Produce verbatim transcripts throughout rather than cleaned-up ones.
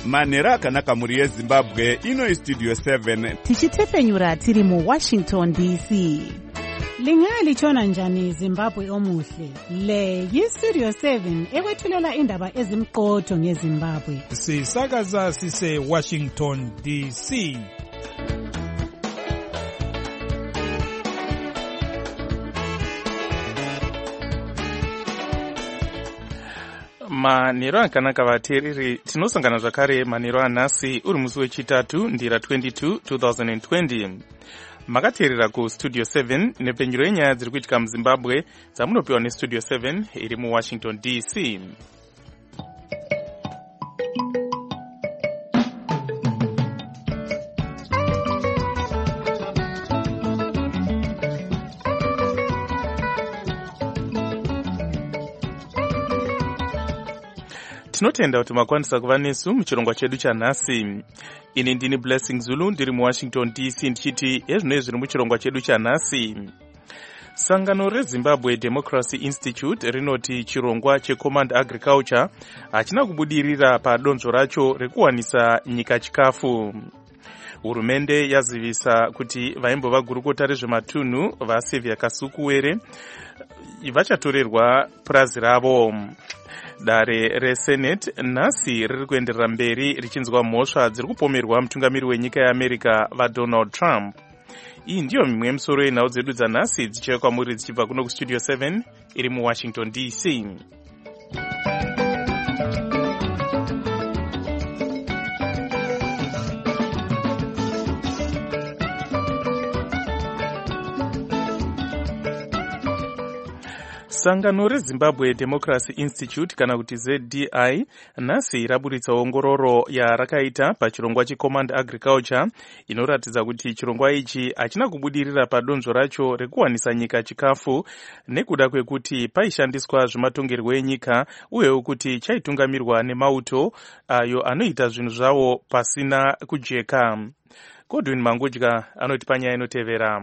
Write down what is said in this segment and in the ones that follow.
manhero akanaka mhuri yezimbabwe. Ino istudio seven tichitefenyura tiri mu Washington D C. Lingalitshona njani Zimbabwe omuhle? Le yistudio seven ekwethulela indaba ezimqotho ngeZimbabwe. Sisakaza sise Washington D C. Manhero akanaka vateereri, tinosangana zvakare manhero anhasi uri musi wechitatu ndira twenty-two twenty twenty. Makateerera ku Studio seven nepenyuro yenyaya dziri kuitika muZimbabwe dzamunopiwa neStudio seven iri mu Washington D C. Tinotenda kuti makwanisa kuva nesu muchirongwa chedu chanhasi. Ini ndini Blessing Zulu ndiri mu Washington D C ndichiti ezvinoi zviri muchirongwa chedu chanhasi. Sangano reZimbabwe Democracy Institute rinoti chirongwa cheCommand Agriculture hachina kubudirira padonzvo racho rekuwanisa nyika chikafu. Hurumende yazivisa kuti vaimbova gurukota rezvematunhu vaSevia Kasukuwere vachatorerwa purazi ravo. Dare reSenate nhasi riri kuenderera mberi richinzwa mhosva dziri kupomerwa mutungamiri wenyika yeAmerica vaDonald Trump. Iyi ndiyo mimwe yemisoro yenhau dzedu dzanhasi dzichauya kwamuri dzichibva kuno kuStudio seven iri mu Washington D C. Sangano reZimbabwe Democracy Institute kana kuti Z D I nhasi raburitsa ongororo yarakaita pachirongwa cheCommand Agriculture inoratidza kuti chirongwa ichi hachina kubudirira padonzvo racho rekuwanisa nyika chikafu nekuda kwekuti paishandiswa zvematongerwo enyika uyewo kuti chaitungamirwa nemauto ayo anoita zvinhu zvawo pasina kujeka. Godwin Mangudya anoti panyaya inotevera.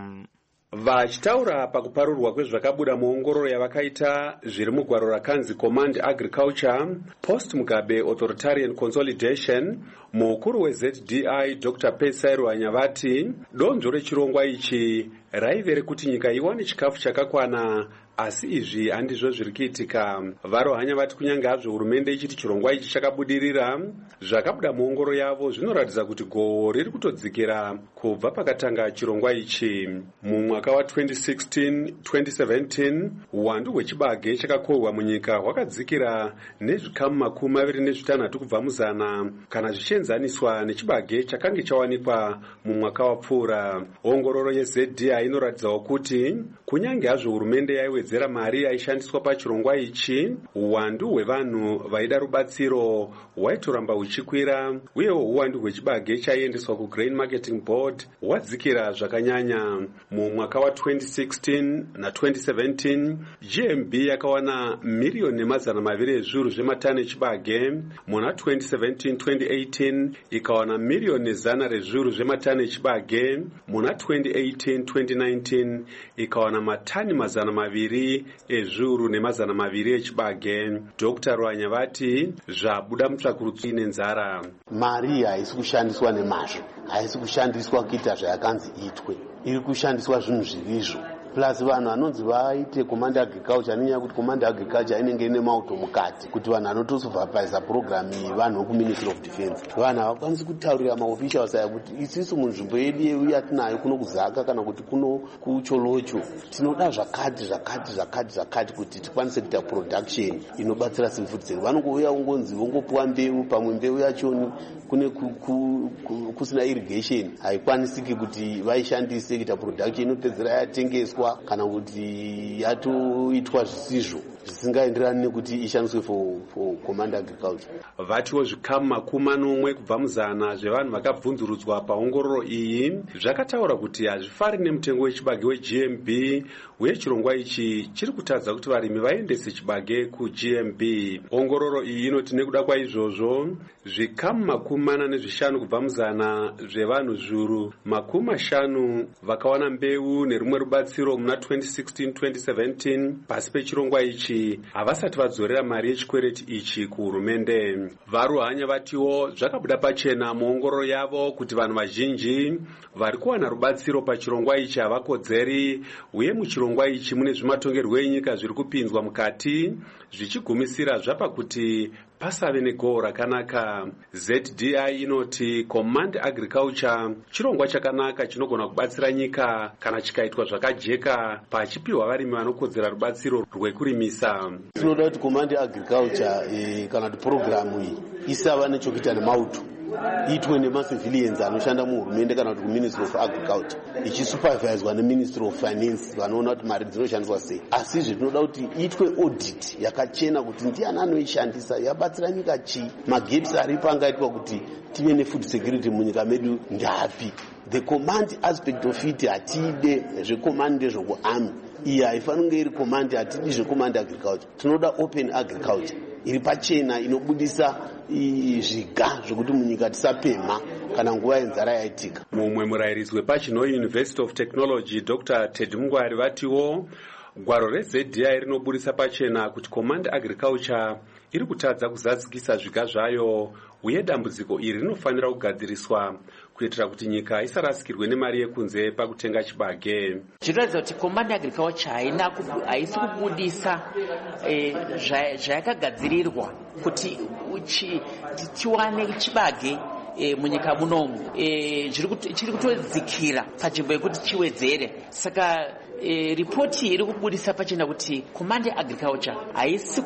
Vachitaura pakuparurwa kwezvakabuda muongororo yavakaita zviri mugwaro rakanzi Command Agriculture Post Mugabe Authoritarian Consolidation, mukuru weZ D I Doctor Pesairu Anyavati donzvo rechirongwa ichi raive rekuti nyika iwane chikafu chakakwana, asi izvi handizvo zviri kuitika. Varohanya vati kunyange hazvo hurumende ichiti chirongwa ichi chakabudirira, zvakabuda muongororo yavo zvinoratidza kuti gohwo riri kutodzikira kubva pakatanga chirongwa ichi. Mumwaka wa twenty sixteen twenty seventeen uwandu hwechibage chakakohwa munyika hwakadzikira nezvikamu makumi maviri nezvitanhatu kubva muzana kana zvichienzaniswa nechibage chakange chawanikwa mumwaka wapfuura. Ongororo yeZ D I inoratidzawo kuti kunyange hazvo hurumende yaiwedzera mari yaishandiswa pachirongwa ichi, uwandu hwevanhu vaida rubatsiro hwaitoramba huchikwira, uyewo uwandu hwechibage chaiendeswa kuGrain Marketing Board hwadzikira zvakanyanya. Mumwaka wa twenty sixteen na twenty seventeen G M B yakawana miriyoni nemazana maviri ezviuru zvematani echibage, muna twenty seventeen twenty eighteen ikawana miriyoni nezana rezviuru zvematani echibage, muna twenty eighteen twenty nineteen ikawana matani mazana maviri ezviuru nemazana maviri echibage. Doctor Rwanyavati zvabuda mutsvakurudzi nenzara. Mari haisi kushandiswa nemazvo, haisi kushandiswa kuita zvayakanzi itwe, iri kushandiswa zvinhu zvirizvo. Plus vanhu vanonzi vaite Command Agriculture nenyaya kuti Command Agriculture inenge ine mauto mukati kuti vanhu vanotosupervisa program iyi vanhu ku Ministry of Defence. Vanhu havakwanisi kutaurira maofficials aya kuti isusu munzvimbo yedu yedu yatinayo kuno kuzaka kana kuti kuno kucholocho tinoda zvakati zvakati zvakati zvakati kuti tikwanise kuita production inobatsira food sector. Vanongouya ungonzi vongopuwa mbeu, pamwe mbeu yachoni kune kusina irrigation haikwanisiki kuti vaishandise kuita production inotedzera yatengeswa kana kuti yatoitwa zvisizvo zvisingaenderani nekuti ishandiswe for, for Command Agriculture. Vatiwo zvikamu makumi manomwe kubva muzana zvevanhu vakabvunzurudzwa paongororo iyi zvakataura kuti hazvifari nemutengo wechibage weG M B, uye chirongwa ichi chiri kutadza kuti varimi vaendese chibage kuG M B. Ongororo iyi inoti nekuda kwaizvozvo zvikamu makumi mana nezvishanu kubva muzana zvevanhu zviuru makumi mashanu vakawana mbeu nerumwe rubatsiro muna twenty sixteen twenty seventeen. Pasi pechirongwa ichi havasati vadzorera mari yechikwereti ichi kuhurumende. Varuhanya vatiwo zvakabuda pachena muongororo yavo kuti vanhu vazhinji vari kuwana rubatsiro pachirongwa ichi havakodzeri, uye muchirongwa ichi mune zvimatongerwo enyika zviri kupinzwa mukati zvichigumisira zvapa kuti pasave negohwo rakanaka. Z D I inoti Command Agriculture chirongwa chakanaka chinogona kubatsira nyika kana chikaitwa zvakajeka pachipiwa varimi vanokodzera rubatsiro rwekurimisa. Tinoda kuti Command Agriculture eh, kana kuti programu iyi isava nechokuita nemauto, iitwe nemacivilians anoshanda muhurumende kana kuti kuMinistry of Agriculture, ichisuperviswa neMinistry of Finance vanoona kuti mari dzinoshandiswa sei. Asi zvinoda kuti iitwe audit yakachena kuti ndiani anoishandisa, yabatsira nyika chii, magaps aripo angaitwa kuti tive nefood security munyika medu ndapi. The command aspect of it hatide zvecommand ndezvokuarmy, iyi haifaniri kunge iri command, hatidi zvecommand agriculture. Tinoda open agriculture iri pachena inobudisa zviga zvokuti munyika tisapemha kana nguva yenzara yaitika. Mumwe murairidzi wePachinoi University of Technology Doctor Ted Mungwari vatiwo gwaro reZ D I rinobudisa pachena kuti Command Agriculture iri kutadza kuzadzikisa zviga zvayo, uye dambudziko iri rinofanira kugadziriswa kuitira kuti nyika isarasikirwe nemari yekunze pakutenga chibage. Zvinoratidza kuti Command Agriculture haina haisi kubudisa zvayakagadzirirwa kuti tiwane chibage munyika munomu. Chiri kutodzikira panzvimbo yekuti chiwedzere. Saka ripoti iri kubudisa pachena kuti Command Agriculture haisi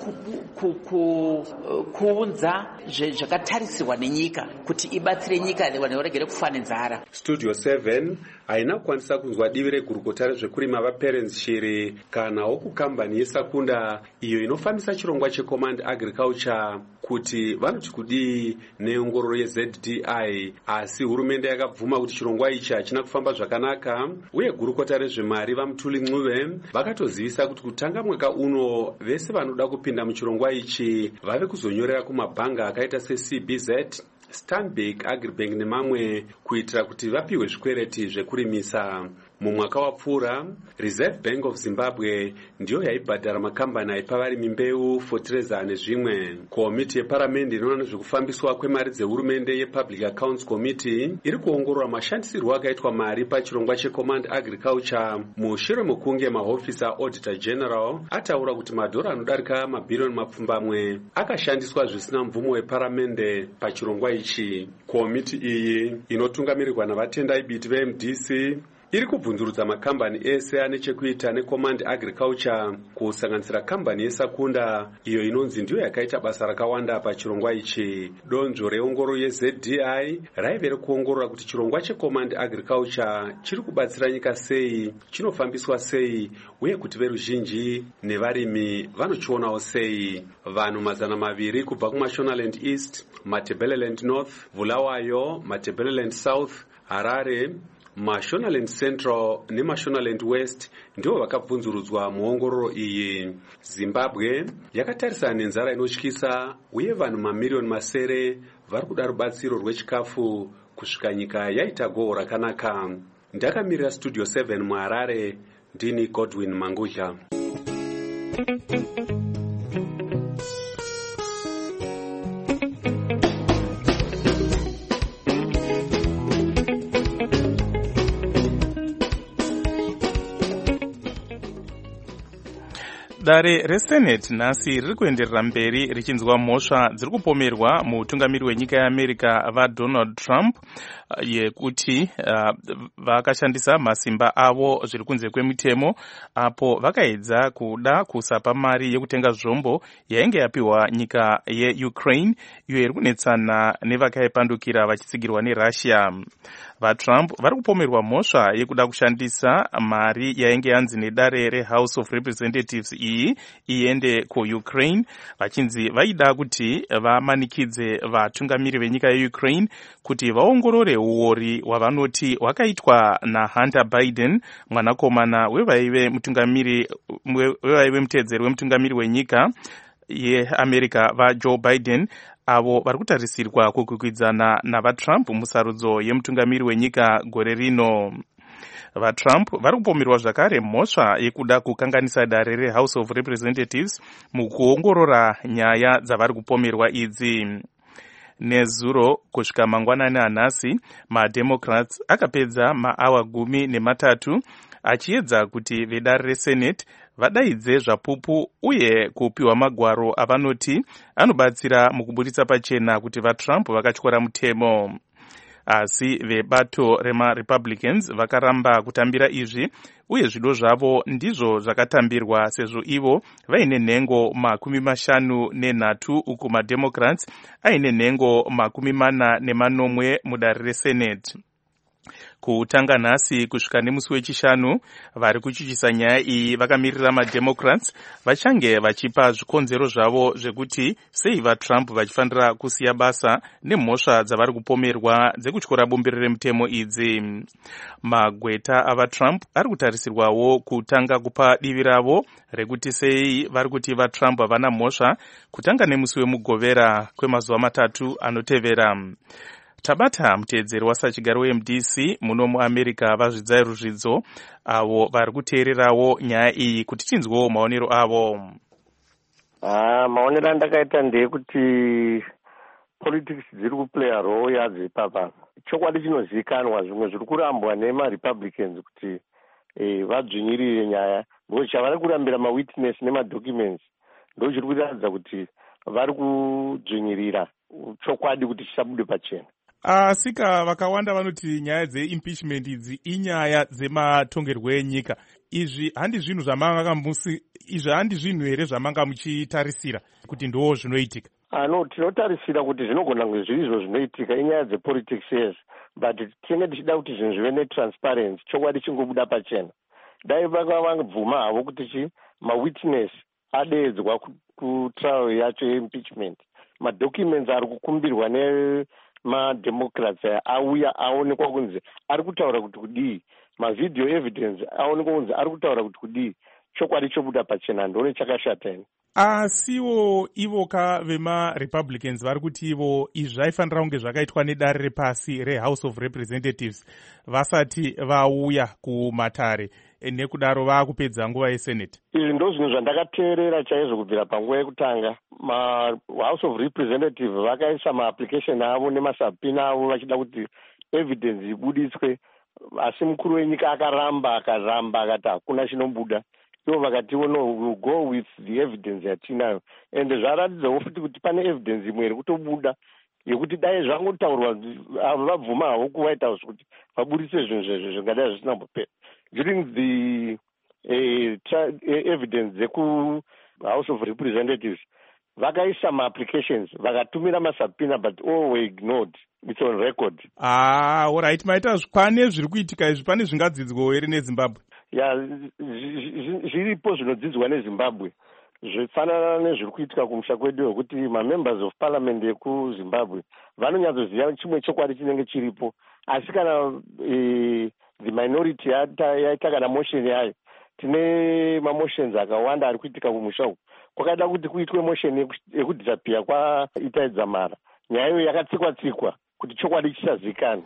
kuunza zvakatarisirwa nenyika kuti ibatsire nyika vanhu varegere kufa nenzara. Studio seven haina kukwanisa kunzwa divi regurukota rezvekurima vaPerens Shiri kanawo kukambani yeSakunda iyo inofambisa chirongwa cheCommand Agriculture kuti vanoti kudii neongororo yeZ D I, asi hurumende yakabvuma kuti chirongwa ichi hachina kufamba zvakanaka, uye gurukota rezvemari vaMutuli Ncube vakatozivisa kuti kutanga mwaka uno vese vanoda kupinda muchirongwa ichi vave kuzonyorera kumabhanga akaita seC B Z, Stanbic, Agribank nemamwe kuitira kuti vapiwe zvikwereti zvekurimisa. Mumwaka wapfuura, Reserve Bank of Zimbabwe ndiyo yaibhadhara makambani aipa varimi mbeu, fertilizer nezvimwe. Komiti yeparamende inoona nezvekufambiswa kwemari dzehurumende yePublic Accounts Committee iri kuongorora mashandisirwo akaitwa mari pachirongwa cheCommand Agriculture mushure mekunge mahofisa Auditor General ataura kuti madhora anodarika mabhirioni mapfumbamwe akashandiswa zvisina mvumo weparamende pachirongwa ichi. Komiti iyi inotungamirirwa navatendai biti veM D C iri kubvunzurudza makambani ese ane chekuita neCommand Agriculture kusanganisira kambani yeSakunda iyo inonzi ndiyo yakaita basa rakawanda pachirongwa ichi. Donzvo reongororo yeZ D I raive rekuongorora kuti chirongwa cheCommand Agriculture chiri kubatsira nyika sei, chinofambiswa sei, uye kuti veruzhinji nevarimi vanochionawo sei. Vanhu mazana maviri kubva kuMashonaland East, Matabeleland North, Bulawayo, Matabeleland South, Harare, Mashonaland Central neMashonaland West ndivo vakabvunzurudzwa muongororo iyi. Zimbabwe yakatarisana nenzara inotyisa, uye vanhu mamiliyoni masere vari kuda rubatsiro rwechikafu kusvika nyika yaita gohwo rakanaka. Ndakamirira Studio seven muHarare, ndini Godwin Mangudya. Dare reSenate nhasi riri kuenderera mberi richinzwa mhosva dziri kupomerwa mutungamiri wenyika yeAmerica vaDonald Trump yekuti uh, vakashandisa masimba avo zviri kunze kwemitemo apo vakaedza kuda kusapa mari yekutenga zvombo yainge yapiwa nyika yeUkraine iyo iri kunetsana nevakaipandukira vachitsigirwa neRussia. VaTrump vari kupomerwa mhosva yekuda kushandisa mari yainge yanzi nedare reHouse of Representatives iyi iende kuUkraine, vachinzi vaida kuti vamanikidze vatungamiri venyika yeUkraine kuti vaongorore uori hwavanoti hwakaitwa naHunter Biden, mwanakomana wevaive mutungamiri wevaive muteedzeri wemutungamiri wenyika yeAmerica vaJoe Biden, avo vari kutarisirwa kukwikwidzana navatrump musarudzo yemutungamiri wenyika gore rino. VaTrump vari kupomerwa zvakare mhosva yekuda kukanganisa dare reHouse of Representatives mukuongorora nyaya dzavari kupomerwa idzi. Nezuro kusvika mangwanani anhasi, maDemocrats akapedza maawa gumi nematatu achiedza kuti vedare reSenate vadaidze zvapupu uye kupiwa magwaro avanoti anobatsira mukubuditsa pachena kuti vaTrump vakatyora mutemo. Asi vebato remaRepublicans vakaramba kutambira izvi uye zvido zvavo ndizvo zvakatambirwa sezvo ivo vaine nhengo makumi mashanu nenhatu uku maDemocrats aine nhengo makumi mana nemanomwe mudare reSenate. Kutanga nhasi kusvika nemusi wechishanu, vari kuchuchisa nyaya iyi vakamirira maDemocrats vachange vachipa zvikonzero zvavo zvekuti sei vaTrump vachifanira kusiya basa nemhosva dzavari kupomerwa dzekutyora bumbiro remutemo idzi. Magweta avaTrump ari kutarisirwawo kutanga kupa divi ravo rekuti sei vari kuti vaTrump havana mhosva kutanga nemusi wemugovera kwemazuva matatu anotevera. Tabata muteedzeri wasachigaro weM D C muno muAmerica vazvidzai ruzvidzo avo vari kuteererawo nyaya iyi kuti tinzwewo maonero avo. Ah, maonero andakaita ndeyekuti politics dziri kuplaya role yadzo ipapa. Chokwadi chinozikanwa zvimwe zviri kurambwa nemaRepublicans kuti eh, vadzvinyirire nyaya. Ndo chavari kurambira mawitness nemadocuments. Ndo chiri kuratidza kuti vari kudzvinyirira chokwadi kuti chisabude pachena. Asika vakawanda vanoti nyaya dzeimpeachment idzi inyaya dzematongerwo enyika. Izvi handi zvinhu zvamanga kambusi, izvi handi zvinhu here zvamanga muchitarisira kuti ndo zvinoitika? Ano tinotarisira kuti zvinogona kunge zviri izvo zvinoitika, inyaya dzepolitics yes, but tinenge tichida kuti zvinhu zvive netransparency, chokwadi chingobuda pachena. Dai vakabvuma havo kuti chi mawitness adeedzwa kutrial yacho yeimpeachment, madocuments ari kukumbirwa ne maDemocrats auya aonekwa kunzi ari kutaura kuti kudii, mavideo evidence aonekwa kunzi ari kutaura kuti kudii, chokwadi chobuda pachena, ndone chakashata ine. Asiwo ivo ka vemaRepublicans vari kuti ivo izvi zvaifanira kunge zvakaitwa nedare repasi reHouse of Representatives vasati vauya kumatare, nekudaro vaakupedza nguva yeSenate. Izvi ndo zvinhu zvandakateerera chaizvo kubvira panguva yekutanga. MaHouse of Representatives vakaisa maapplication avo nemasubpoena avo vachida kuti evidence ibuditswe, asi mukuru wenyika akaramba akaramba akati hakuna chinobuda. Ivo vakati no, we'll go with the evidence yatinayo. Ende zvaratidzawo futi kuti pane evidence imwe iri kutobuda yekuti dai zvangotaurwa vabvuma havo kuWhite House kuti vabudise zvinhu zvezvo zvingadai zvisina kupera. During the uh, tra- uh, evidence dzeku House of Representatives vakaisa ma-applications vakatumira masubpoena but all were ignored. It's on record. Ah, all right. Maita pane zviri kuitika izvi, pane zvingadzidzwawo here neZimbabwe? Ya, zviripo zvinodzidzwa neZimbabwe. Zvifanana nezviri kuitika kumusha kwedu wekuti ma-members of parliament ekuZimbabwe vanonyatsoziva chimwe chokwadi chinenge chiripo, asi kana e, the minority yaita kana motion yayo, tine mamotions akawanda ari kuitika kumusha uku, kwakada kuti kuitwe motion yekudisappear kwaItai Dzamara. Nyaya iyo yakatsikwa tsikwa kuti chokwadi chisazikanwa.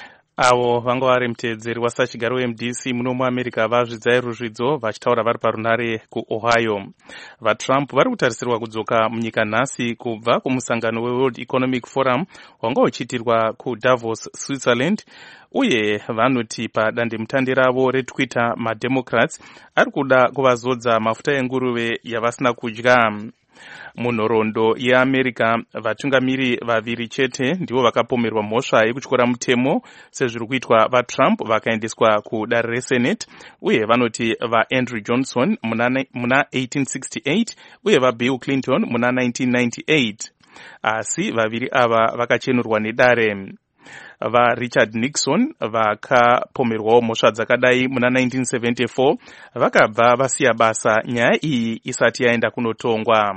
Avo vanga vari muteedzeri wasachigaro weM D C muno muAmerica vazvidzai ruzvidzo vachitaura vari parunare kuOhio. VaTrump vari kutarisirwa kudzoka munyika nhasi kubva kumusangano weWorld Economic Forum wanga uchiitirwa kuDavos, Switzerland, uye vanoti padandemutande ravo reTwitter maDemocrats ari kuda kuvazodza mafuta enguruve yavasina kudya. Munhoroondo yeAmerica vatungamiri vaviri chete ndivo vakapomerwa mhosva yekutyora mutemo sezviri kuitwa vaTrump vakaendeswa kudare reSenate, uye vanoti vaAndrew Johnson muna eighteen sixty-eight uye vaBill Clinton muna nineteen ninety-eight. Asi vaviri ava vakachenurwa nedare. VaRichard Nixon vakapomerwawo mhosva dzakadai muna nineteen seventy-four vakabva vasiya basa nyaya iyi isati yaenda kunotongwa.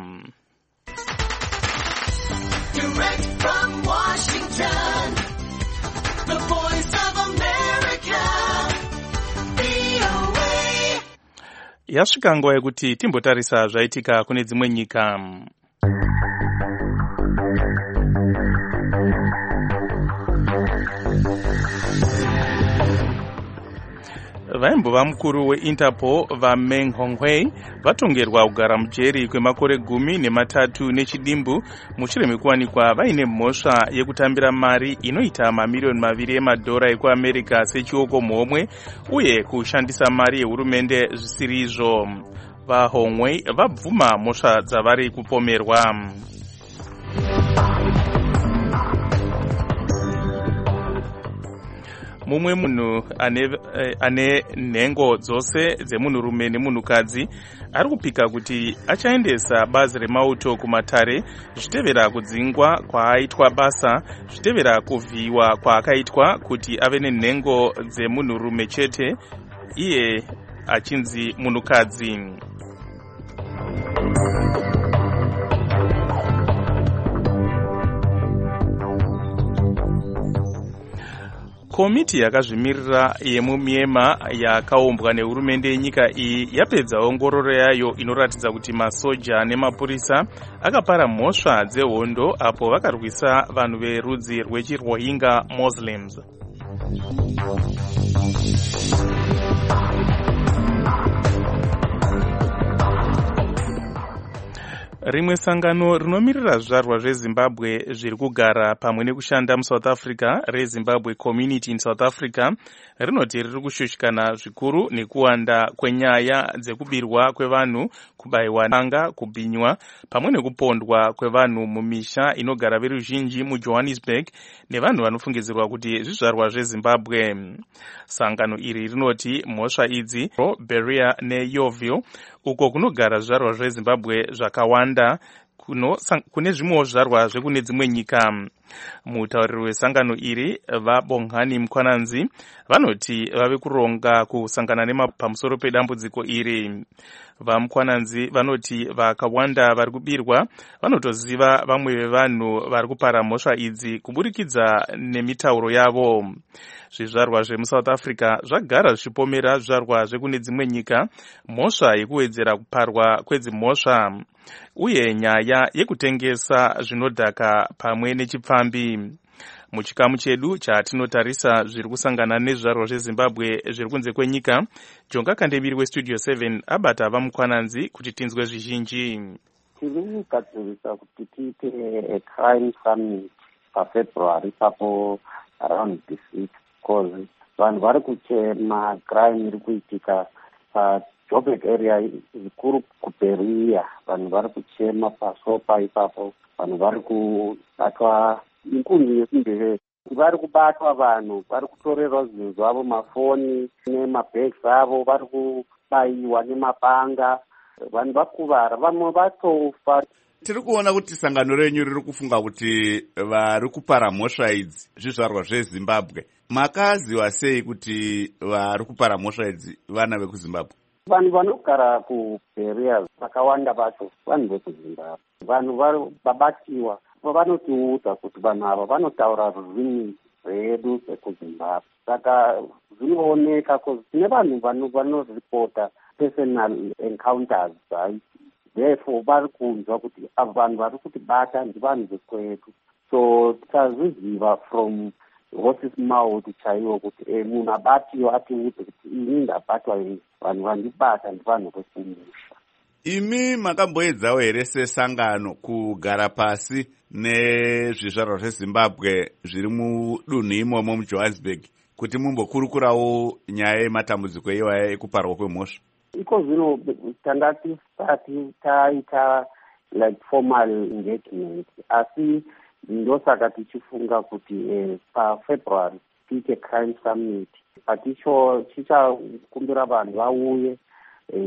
Yasvika nguva yekuti timbotarisa zvaitika kune dzimwe nyika. vaimbova mukuru weinterpol vaMeng Hongwei vatongerwa kugara mujeri kwemakore gumi nematatu nechidimbu mushure mekuwanikwa vaine mhosva yekutambira mari inoita mamiriyoni maviri emadhora ekuamerica sechioko mhomwe uye kushandisa mari yehurumende zvisiri izvo. VaHongwei vabvuma mhosva dzavari kupomerwa. Mumwe munhu ane, ane nhengo dzose dzemunhurume nemunhukadzi ari kupika kuti achaendesa bazi remauto kumatare zvichitevera kudzingwa kwaaitwa basa, zvichitevera kuvhiyiwa kwaakaitwa kuti ave nenhengo dzemunhurume chete, iye achinzi munhukadzi. Komiti yakazvimirira yemumyema yakaumbwa nehurumende yenyika iyi yapedza ongororo yayo inoratidza kuti masoja nemapurisa akapara mhosva dzehondo apo vakarwisa vanhu verudzi rwechiRohingya Muslims. Rimwe sangano rinomirira zvizvarwa zveZimbabwe zviri kugara pamwe nekushanda muSouth Africa reZimbabwe Community in South Africa rinoti riri kushushikana zvikuru nekuwanda kwenyaya dzekubirwa kwevanhu, kubayiwa nanga, kubhinywa pamwe nekupondwa kwevanhu mumisha inogara veruzhinji muJohannesburg nevanhu vanofungidzirwa kuti zvizvarwa zveZimbabwe. Sangano iri rinoti mhosva idzi Beria neYoville uko kunogara zvizvarwa zveZimbabwe zvakawanda kuno kune zvimwewo zvizvarwa zvekune dzimwe nyika. Mutauriri wesangano iri vaBongani Mkwananzi vanoti vave kuronga kusangana nema pamusoro pedambudziko iri. VaMkwananzi vanoti vakawanda vari kubirwa vanotoziva vamwe vevanhu vari kupara mhosva idzi kuburikidza nemitauro yavo. Zvizvarwa zvemuSouth Africa zvagara zvichipomera zvizvarwa zvekune dzimwe nyika mhosva yekuwedzera kuparwa kwedzimhosva uye nyaya yekutengesa zvinodhaka pamwe nechipfambi. Muchikamu chedu chatinotarisa zviri kusangana nezvizvarwa zveZimbabwe zviri kunze kwenyika, Jonga Kandemiri weStudio seven abata vaMukwananzi kuti tinzwe zvizhinji. Tiri kugadzirisa kuti tiite crime summit paFebruary papo around this week because vanhu vari kuchema crime iri kuitika paJoburg area zvikuru kuBeria, vanhu vari kuchema paSopa ipapo, vanhu vari kubatwa inkunzi yekumbevere, vari kubatwa vanhu, vari kutorerwa zvinhu zvavo, mafoni nemabhegi avo, vari kubayiwa nemapanga, vanhu vakuvara, vamwe vatofa. Tiri kuona kuti sangano renyu riri kufunga kuti vari kupara mhosva idzi zvizvarwa zveZimbabwe. Makaziva sei kuti vari kupara mhosva idzi vana vekuZimbabwe? Vanhu vanogara kuBeria vakawanda vacho vanhu vekuZimbabwe. Vanhu vari vabatiwa vanotiudza kuti vanhu ava vanotaura rurimi rwedu rwekuZimbabwe. Saka zvinooneka kuti tine vanhu vanoripota personal encounters dzaiti. Therefore vari kunzwa kuti ava vanhu vari kutibata ndi vanhu vekwedu. So tikazviziva from horse's mouth chaiwo kuti e, munhu abatiwa atiudze kuti ini ndabatwa ini, vanhu vandibata ndi vanhu vekumusha. Imi makamboedzawo here sesangano kugara pasi nezvizvarwa zveZimbabwe zviri mudunhu imomo muJohannesburg kuti mumbokurukurawo nyaya yematambudziko iwaya ekuparwa kwemhosva? Iko zvino tanga tisati taita like formal engagement, asi ndosaka tichifunga kuti eh, paFebruary tiite crime summit paticho chichakumbira vanhu vauye eh,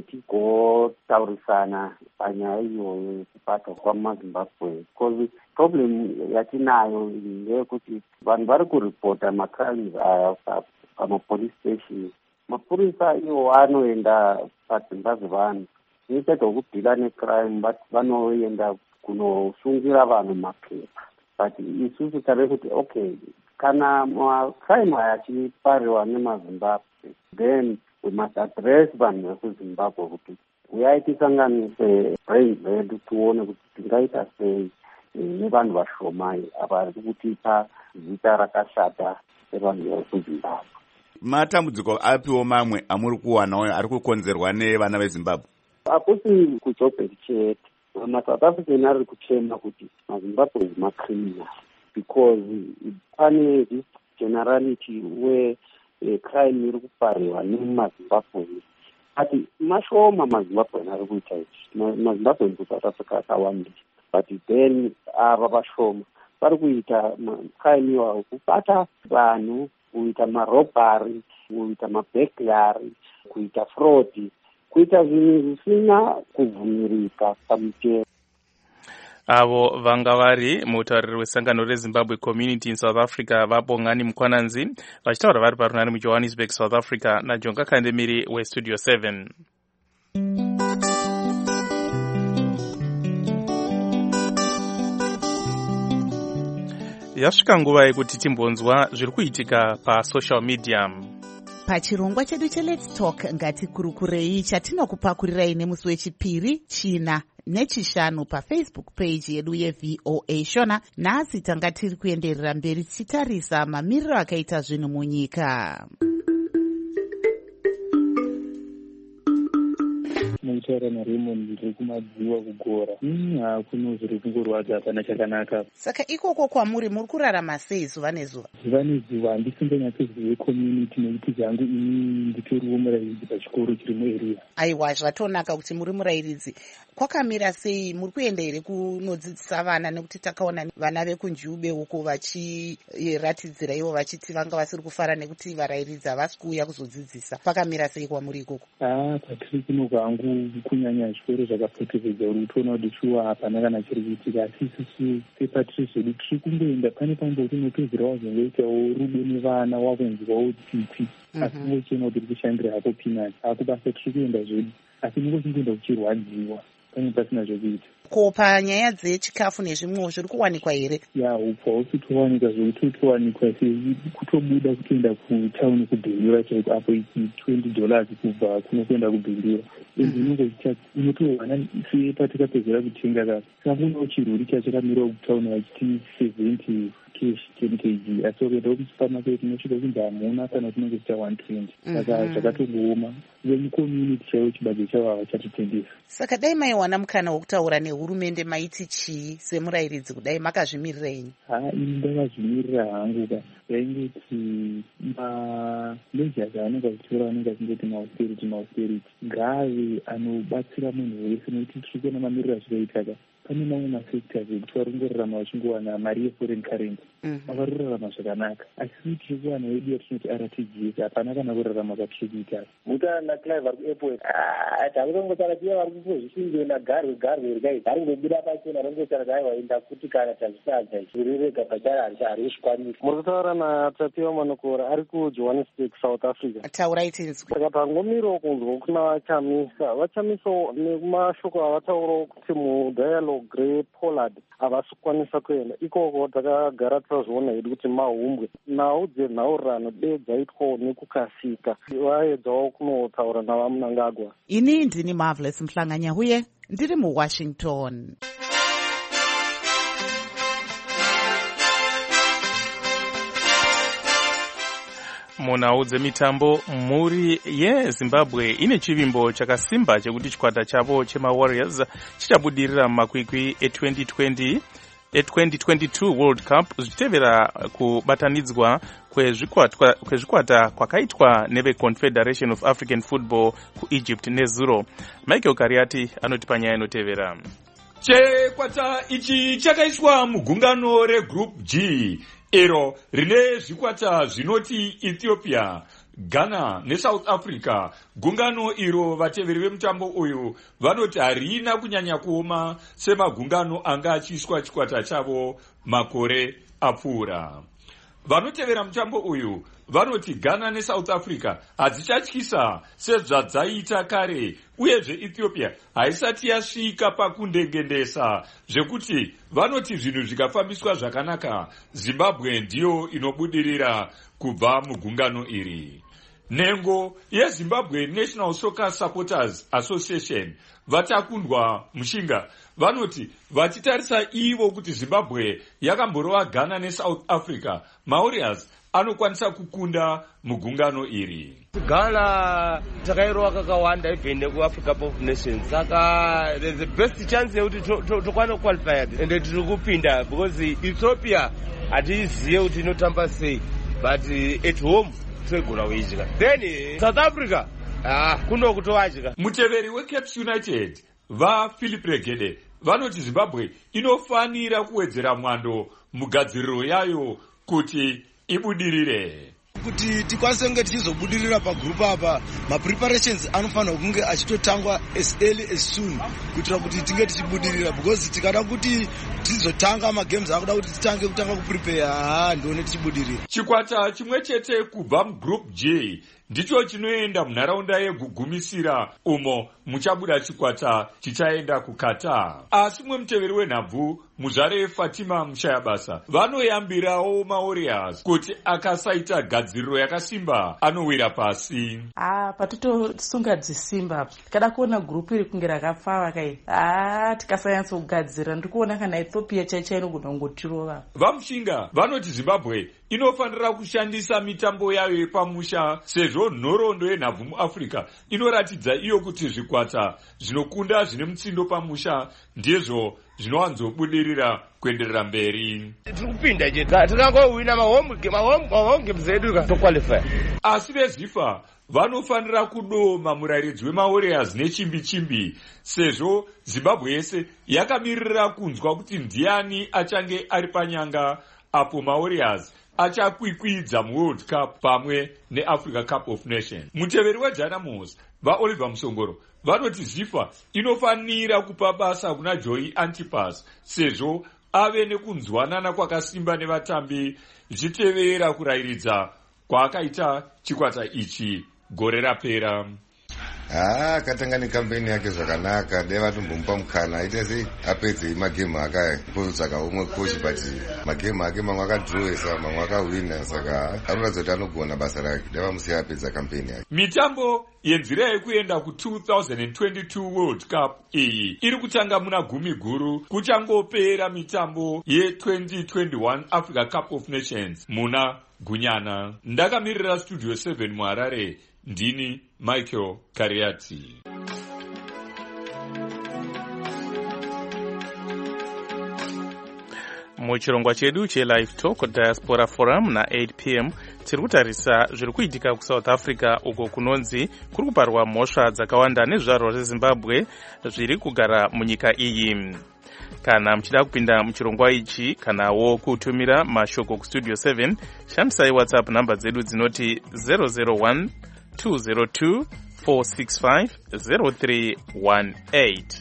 tigotaurisana panyaya iyoyo yekubatwa kwamaZimbabwe. Because problem yatinayo ndeyekuti vanhu vari kuripota macrimes aya pamapolice station. Mapurisa iwo anoenda padzimba dzevanhu, instead of kudhila necrime vanoenda kunosungira vanhu mapepa. But isusu tave kuti okay, kana macrime aya achipariwa nemaZimbabwe, then we must address vanhu vekuZimbabwe kuti uyai tisanganise brains vedu tione kuti tingaita sei nevanhu vashomai ava vari kutipa zita rakashata sevanhu vekuZimbabwe. matambudziko apiwo mamwe amuri kuwanawo ari kukonzerwa nevana vezimbabwe? Hakusi kuJoburg chete, maSouth African ari kuchema kuti maZimbabwe macriminal because pane this generality where uh, crime iri kupariwa nemumaZimbabwe. Ati mashoma maZimbabwe ari kuita izvi, maZimbabwe kuSouth Africa akawanda, but then ava vashoma vari kuita crime iwayo, kubata vanhu, kuita marobhari, kuita maburglary, kuita fraud, kuita zvinhu zvisina kubvumirika pamutemo. Avo vanga vari mutauriri wesangano reZimbabwe Community in South Africa vaBongani Mukwananzi vachitaura vari parunhare muJohannesburg, South Africa, naJonga Kandemiri weStudio seven. Yasvika nguva yekuti timbonzwa zviri kuitika pasocial media. Pachirongwa chedu cheLet's Talk ngatikurukurei chatinokupakurirai nemusi wechipiri, china nechishanu paFacebook page yedu yeV O A Shona. Nhasi tanga tiri kuenderera mberi tichitarisa mamiriro akaita zvinhu munyika. Mutaura naRaymond ndiri kumadziwa kugora. Hakuna zviri kungorwadza, hapana chakanaka. Saka ikoko kwamuri muri kurarama sei zuva nezuva? Zuva nezuva handisinganyatsozive community nekuti zvangu ini nditoriwo murairidzi pachikoro chiri muarea. Aiwa, zvatonaka kuti muri murairidzi. Kwakamira sei? Muri kuenda here kunodzidzisa vana? Nekuti takaona vana vekunjube uko vachiratidzira ivo vachiti vanga vasiri kufara nekuti varairidzi havasi kuuya kuzodzidzisa. Pakamira sei kwamuri ikoko? Ah, patiri kuno kwangu kunyanya zvikoro zvakapoteredza uri kutoona kuti shuwa hapana kana chiri kuitika, asi isusu sepatiri zvedu tiri kungoenda pane pamboti unopedzera wazongoitawo rudo nevana wakunzwawo tsitsi, asi ngochiona kuti uri kushandira hako pinati ako basa tiri kuenda zvedu, asi ningochingoenda kuchirwadziwa pane pasina zvekuita. Ko panyaya dzechikafu nezvimwewo zviri kuwanikwa here? Ya, upwa husi towanikwa zvekuti towanikwa kutobuda kutoenda kutauni kubhindura chaiko, apo iki twenty dollars kubva kuno kuenda kubhindura. Izvi inongoita unotowana sepatikapedzera kutenga kaka sakunawo chirwuri chachakamirawo kutauni vachiti seventy cash ten kg, asi ukaendawo kusupermarket unosvika kunzi hamuna kana kunenge kuita one twenty. Saka zvakatongooma vemucommunity chaivo chibage chavo havachatitendesa. Saka dai maiwana mukana wokutaura nehurumende maiti chii semurairidzi kudai makazvimirira inyi? Ha, ini ndakazvimirira hangu ka yaingoti mameasures anenge achitora anenge achingoti maausterity maausterity ngaave anobatsira munhu wese, nekuti tiri kuona mamiriro achikaita ka pane mamwe masectors ekuti vari kungorarama vachingowana mari yeforeign currency, vari kurarama zvakanaka, asi tiri kuwana yedu yatinoti R T G S hapana kana kurarama kwatiri kuita. Mutana naClive vari kuairport takutongotara tiya vari kupozvishingwe nagarwe garwe rikai vari kungobuda pachena rongotara aiwa enda kuti kana tazvisadza zvirirega pachari hari kusvikwanisa. Muri kutaura naTapiwa Manokora ari kuJohannesburg, South Africa. Taurai tinzwi. Saka pangomirawo kunzwa kuna vachamisa vachamisawo nekumashoko avataurawo kuti mudialogue rePollard havasi kukwanisa kuenda ikoko. Takagara tazviona hedu kuti mahumbwe nhau dzenhaurirano dei dzaitwawo nekukasika, vaedzawo kunotaura navamunangagwa. Ini ndini Marvelous Mhlanganyahuye ndiri muWashington. Munhau dzemitambo, mhuri yeZimbabwe ine chivimbo chakasimba chekuti chikwata chavo chemaWarriors chichabudirira mumakwikwi etwenty twenty etwenty twenty-two World Cup zvichitevera kubatanidzwa kwezvikwata kwezvikwata kwakaitwa neveConfederation of African Football kuEgypt nezuro. Michael Kariati anoti panyaya inotevera. Chikwata ichi chakaiswa mugungano reGroup G iro rine zvikwata zvinoti Ethiopia, Ghana neSouth Africa. Gungano iro vateveri vemutambo uyu vanoti harina kunyanya kuoma semagungano anga achiiswa chikwata chavo makore apfuura. Vanotevera mutambo uyu vanoti Ghana neSouth Africa hadzichatyisa sezvadzaita kare, uyezve Ethiopia haisati yasvika pakundengendesa, zvekuti vanoti zvinhu zvikafambiswa zvakanaka Zimbabwe ndiyo inobudirira kubva mugungano iri. nhengo yezimbabwe National Soccer Supporters Association vatakundwa mushinga vanoti vachitarisa ivo kuti zimbabwe yakamborova Ghana neSouth Africa, Mauritius anokwanisa kukunda mugungano iri. Ghana takairova kakawanda even nekuAfrica Cup of Nations, saka there's the best chance yekuti tokwana qualified ende tiri kupinda because Ethiopia hatiziye kuti inotamba sei, but at home twegona kuidya. Then South Africa ah kuno kutowadya. Muteveri weCaps United va Philip Regede vanoti Zimbabwe inofanira kuwedzera mwando mugadziriro yayo kuti ibudirire. Kuti tikwanise kunge tichizobudirira pagroup apa, mapreparations anofanira kunge achitotangwa as early as soon kuitira kuti tinge tichibudirira, because tikada kuti tizotanga magames akuda kuti titange kutanga kuprepare ha ndione tichibudirira. Chikwata chimwe chete kubva mugroup J ndicho chinoenda munharaunda yegugumisira umo muchabuda chikwata chichaenda kukata. Asi mwe muteveri wenhabvu muzvare Fatima Mushayabasa vanoyambirawo Mauritius kuti akasaita gadziriro yakasimba anowira pasi. Ah, patotosunga dzisimba tikada kuona grupu iri kunge rakapfava kai. Ah, tikasanyatsa kugadzira ndikuona kana Ethiopia chaicha inogona kungotirova. Vamushinga vanoti Zimbabwe inofanira kushandisa mitambo yayo yepamusha sezvo nhoroondo yenhabvu muAfrica inoratidza iyo kuti zvikwata zvinokunda zvine mutsindo pamusha ndizvo zvinowanzobudirira kuenderera mberi. Tiri kupinda chete tikangowina mahome games edu toqualify. Asi vezifa vanofanira kudoma murairidzi weMauritius nechimbi chimbi sezvo Zimbabwe yese yakamirira kunzwa kuti ndiani achange ari panyanga apo Mauritius achakwikwidza muWorld Cup pamwe neAfrica Cup of Nations. Muteveri weDynamos vaOliver Musongoro vanoti Zifa inofanira kupa basa kuna Joey Antipas sezvo ave nekunzwanana kwakasimba nevatambi zvichitevera kurairidza kwaakaita chikwata ichi gore rapera. Ah, akatanga nekampeni yake zvakanaka, deva tombomupa mukana aite sei apedze magemu ake saka umwe coach but magemu ake mamwe akadrowesa mamwe akawina, saka anoratidza kuti anogona basa rake, deva musiya apedza kampeni yake. Mitambo yenzira yekuenda ku two thousand twenty-two World Cup iyi iri kutanga muna gumi guru kuchangopera mitambo ye twenty twenty-one Africa Cup of Nations muna Gunyana. Ndakamirira Studio seven muHarare, ndini Michael Kariati. Muchirongwa chedu cheLive Talk Diaspora Forum na eight p m tiri kutarisa zviri kuitika kuSouth Africa uko kunonzi kuri kuparwa mhosva dzakawanda nezvizvarwa zveZimbabwe zviri kugara munyika iyi. Kana muchida kupinda muchirongwa ichi kanawo kutumira mashoko kuStudio seven, shandisai WhatsApp namba dzedu dzinoti zero zero one two zero two four six five zero three one eight.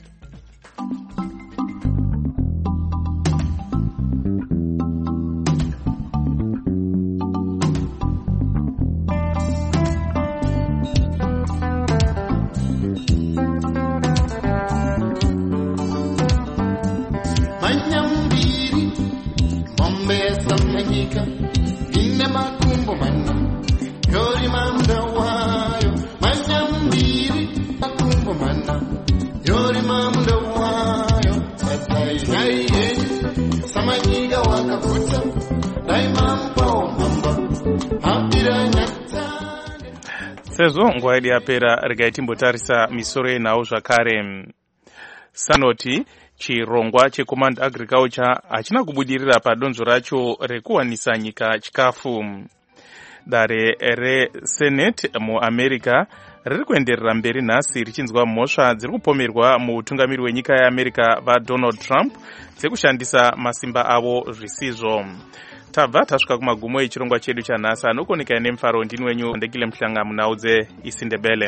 Sezvo nguva yedu yapera, regai timbotarisa misoro yenhau zvakare. Sanoti chirongwa cheCommand Agriculture hachina kubudirira padonzvo racho rekuwanisa nyika chikafu. Dare reSenate muAmerica riri kuenderera mberi nhasi richinzwa mhosva dziri kupomerwa muutungamiri wenyika yeAmerica vaDonald Trump dzekushandisa masimba avo zvisizvo. Tabva tasvika kumagumo echirongwa chedu chanhasi, anokoneka nemufaro ndini wenyu Ndekile Mhlanga munhau dzeIsindebele.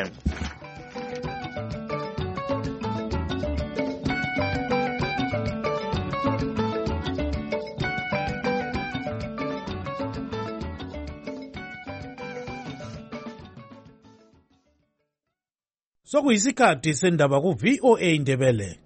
Sokuyisikhathi sendaba ku V O A Ndebele.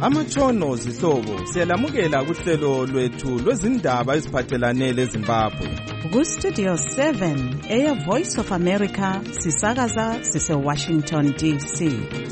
amatshono zihlobo siyalamukela kuhlelo lwethu lwezindaba eziphathelane leZimbabwe. Ku-Studio seven eya Voice of America sisakaza sise-Washington D C.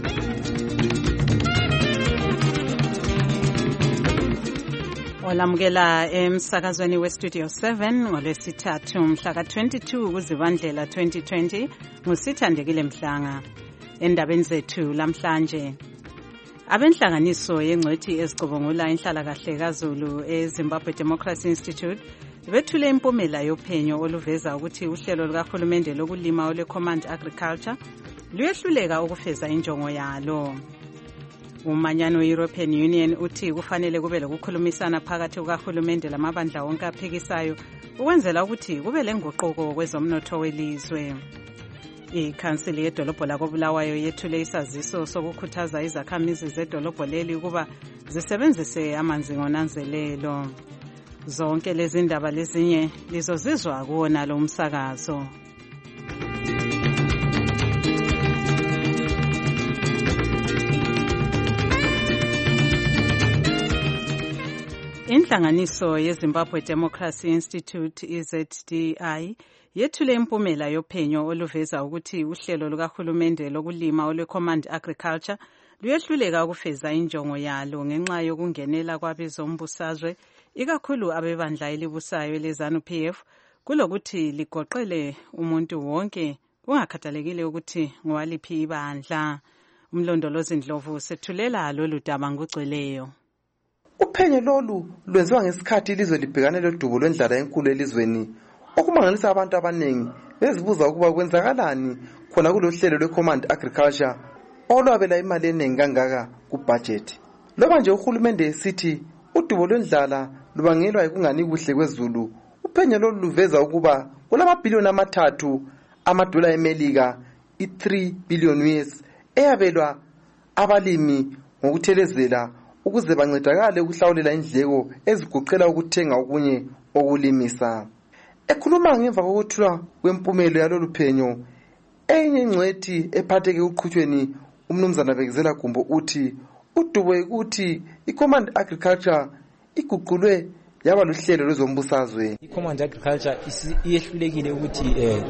Olamukela emsakazweni we-Studio seven ngolwesithathu mhla ka-twenty-two kuZibandlela twenty twenty ngusithandekile Mhlanga. Endabeni zethu lamhlanje, abenhlanganiso yengcwethi ezicubungula inhlalakahle kaZulu eZimbabwe Democracy Institute bethule impumela yophenyo oluveza ukuthi uhlelo lukahulumende lokulima olwe-Command Agriculture luyehluleka ukufeza injongo yalo. Umanyano we-European Union uthi kufanele kube lokukhulumisana phakathi kukahulumende lamabandla wonke aphikisayo ukwenzela ukuthi kube lenguquko kwezomnotho welizwe. Ikhansili yedolobho lakoBulawayo yethule isaziso sokukhuthaza izakhamizi zedolobho leli ukuba zisebenzise amanzi ngonanzelelo. Zonke lezi ndaba lezinye lizozizwa kuwona lo msakazo. Inhlanganiso yeZimbabwe Democracy Institute I Z D I yethule impumela yophenyo oluveza ukuthi uhlelo lukahulumende lokulima olwe-Command Agriculture luyehluleka ukufeza injongo yalo ngenxa yokungenela kwabezombusazwe ikakhulu abebandla elibusayo leZANU P F kulokuthi ligoqele umuntu wonke kungakhathalekile ukuthi ngowaliphi ibandla. Umlondolozi Ndlovu sethulela lolu daba ngogcweleyo. Uphenyo lolu lwenziwa ngesikhathi ilizwe libhekane lodubo lwendlala enkulu elizweni, okumangalisa abantu abaningi bezibuza ukuba kwenzakalani khona kulohlelo lwe-Command Agriculture olwabela imali eningi kangaka kubudget. Loba nje uhulumende esithi udubo lwendlala lubangelwa yikungani kuhle kwezulu, uphenyo lolu luveza ukuba kulamabhiliyoni amathathu amadola eMelika i-three billion U S eyabelwa abalimi ngokuthelezela ukuze bancedakale ukuhlawulela indleko eziguqela ukuthenga okunye okulimisa. Ekhuluma ngemva kokuthula kwempumelo yalolu phenyo, enye ingcwethi ephatheke uqhutshweni umnumzana Bekezela Gumbo uthi udubo ukuthi i-Command Agriculture iguqulwe yaba luhlelo lwezombusazwe. I-Command Agriculture iyehlulekile ukuthi eh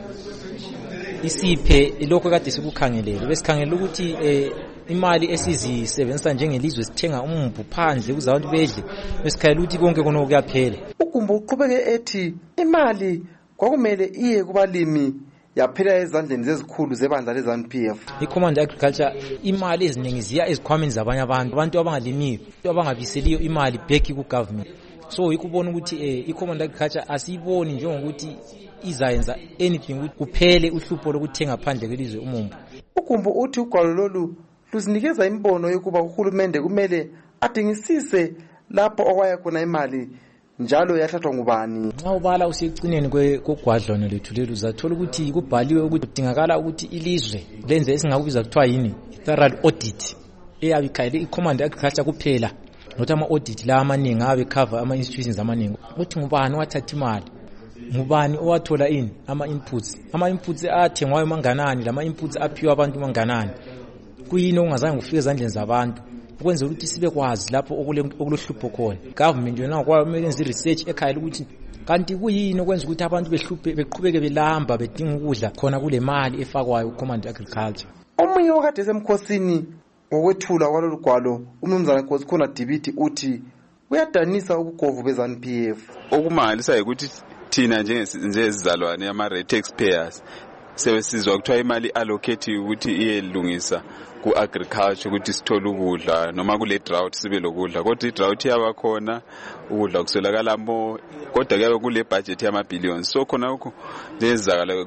isiphe lokho kade sikukhangelele. Besikhangelela ukuthi eh imali esizisebenzisa njengelizwe sithenga umumbu phandle ukuze abantu bedle, besikhalela ukuthi konke kona kuyaphela. Ugumbo uqhubeke ethi imali kwakumele iye kubalimi yaphela ezandleni zezikhulu zebandla leZANU P F. I-Command Agriculture imali eziningi ziya ezikhwameni zabanye abantu, abantu abangalimiyo, abangabiseliyo imali back ku-government. So ikubona ukuthi eh i-Command Agriculture asiyiboni njengokuthi izayenza anything ukuthi kuphele uhlupho lokuthenga phandle kwelizwe umumbu. Ugumbo uthi ugwalo lolu luzinikeza imbono yokuba uhulumende kumele adingisise lapho okwaya khona imali njalo yathathwa ngubani. Nxa ubala usecineni kogwadlwana lethu lelu uzathola ukuthi kubhaliwe ukuthi kudingakala ukuthi ilizwe lenze esingakubiza kuthiwa yini thorough audit eyabe ikhayele i-Command Agriculture kuphela, nokuthi ama-audit la amaningi abe cover ama-institutions amaningi ukuthi ngubani wathatha imali, ngubani owathola ini ama-inputs, ama-inputs athengwayo manganani, lama-inputs aphiwa abantu manganani, kuyini okungazange kufike ezandleni zabantu, ukwenza ukuthi sibe kwazi lapho okulohlupho khona. Government yona kwayo kumele yenze research ekhayela ukuthi kanti kuyini okwenza ukuthi abantu behluphe beqhubeke belamba bedinga ukudla khona kule mali efakwayo ku-Command Agriculture. Omunye wakade esemkhosini ngokwethula kwalolu gwalo umnumzana Nkosikhona Dibiti uthi uyadanisa ubugovu beZANU P F. Okumangalisa ukuthi thina njengezizalwane ama-rate taxpayers sebesizwa kuthiwa imali allocate ukuthi iyelungisa ku-agriculture ukuthi sithole ukudla noma kule drought sibe lokudla, kodwa i-drought yabakhona ukudla kuswelakala mo, kodwa kuyabe kule budget yama-billions. So khona lokho njengezizakala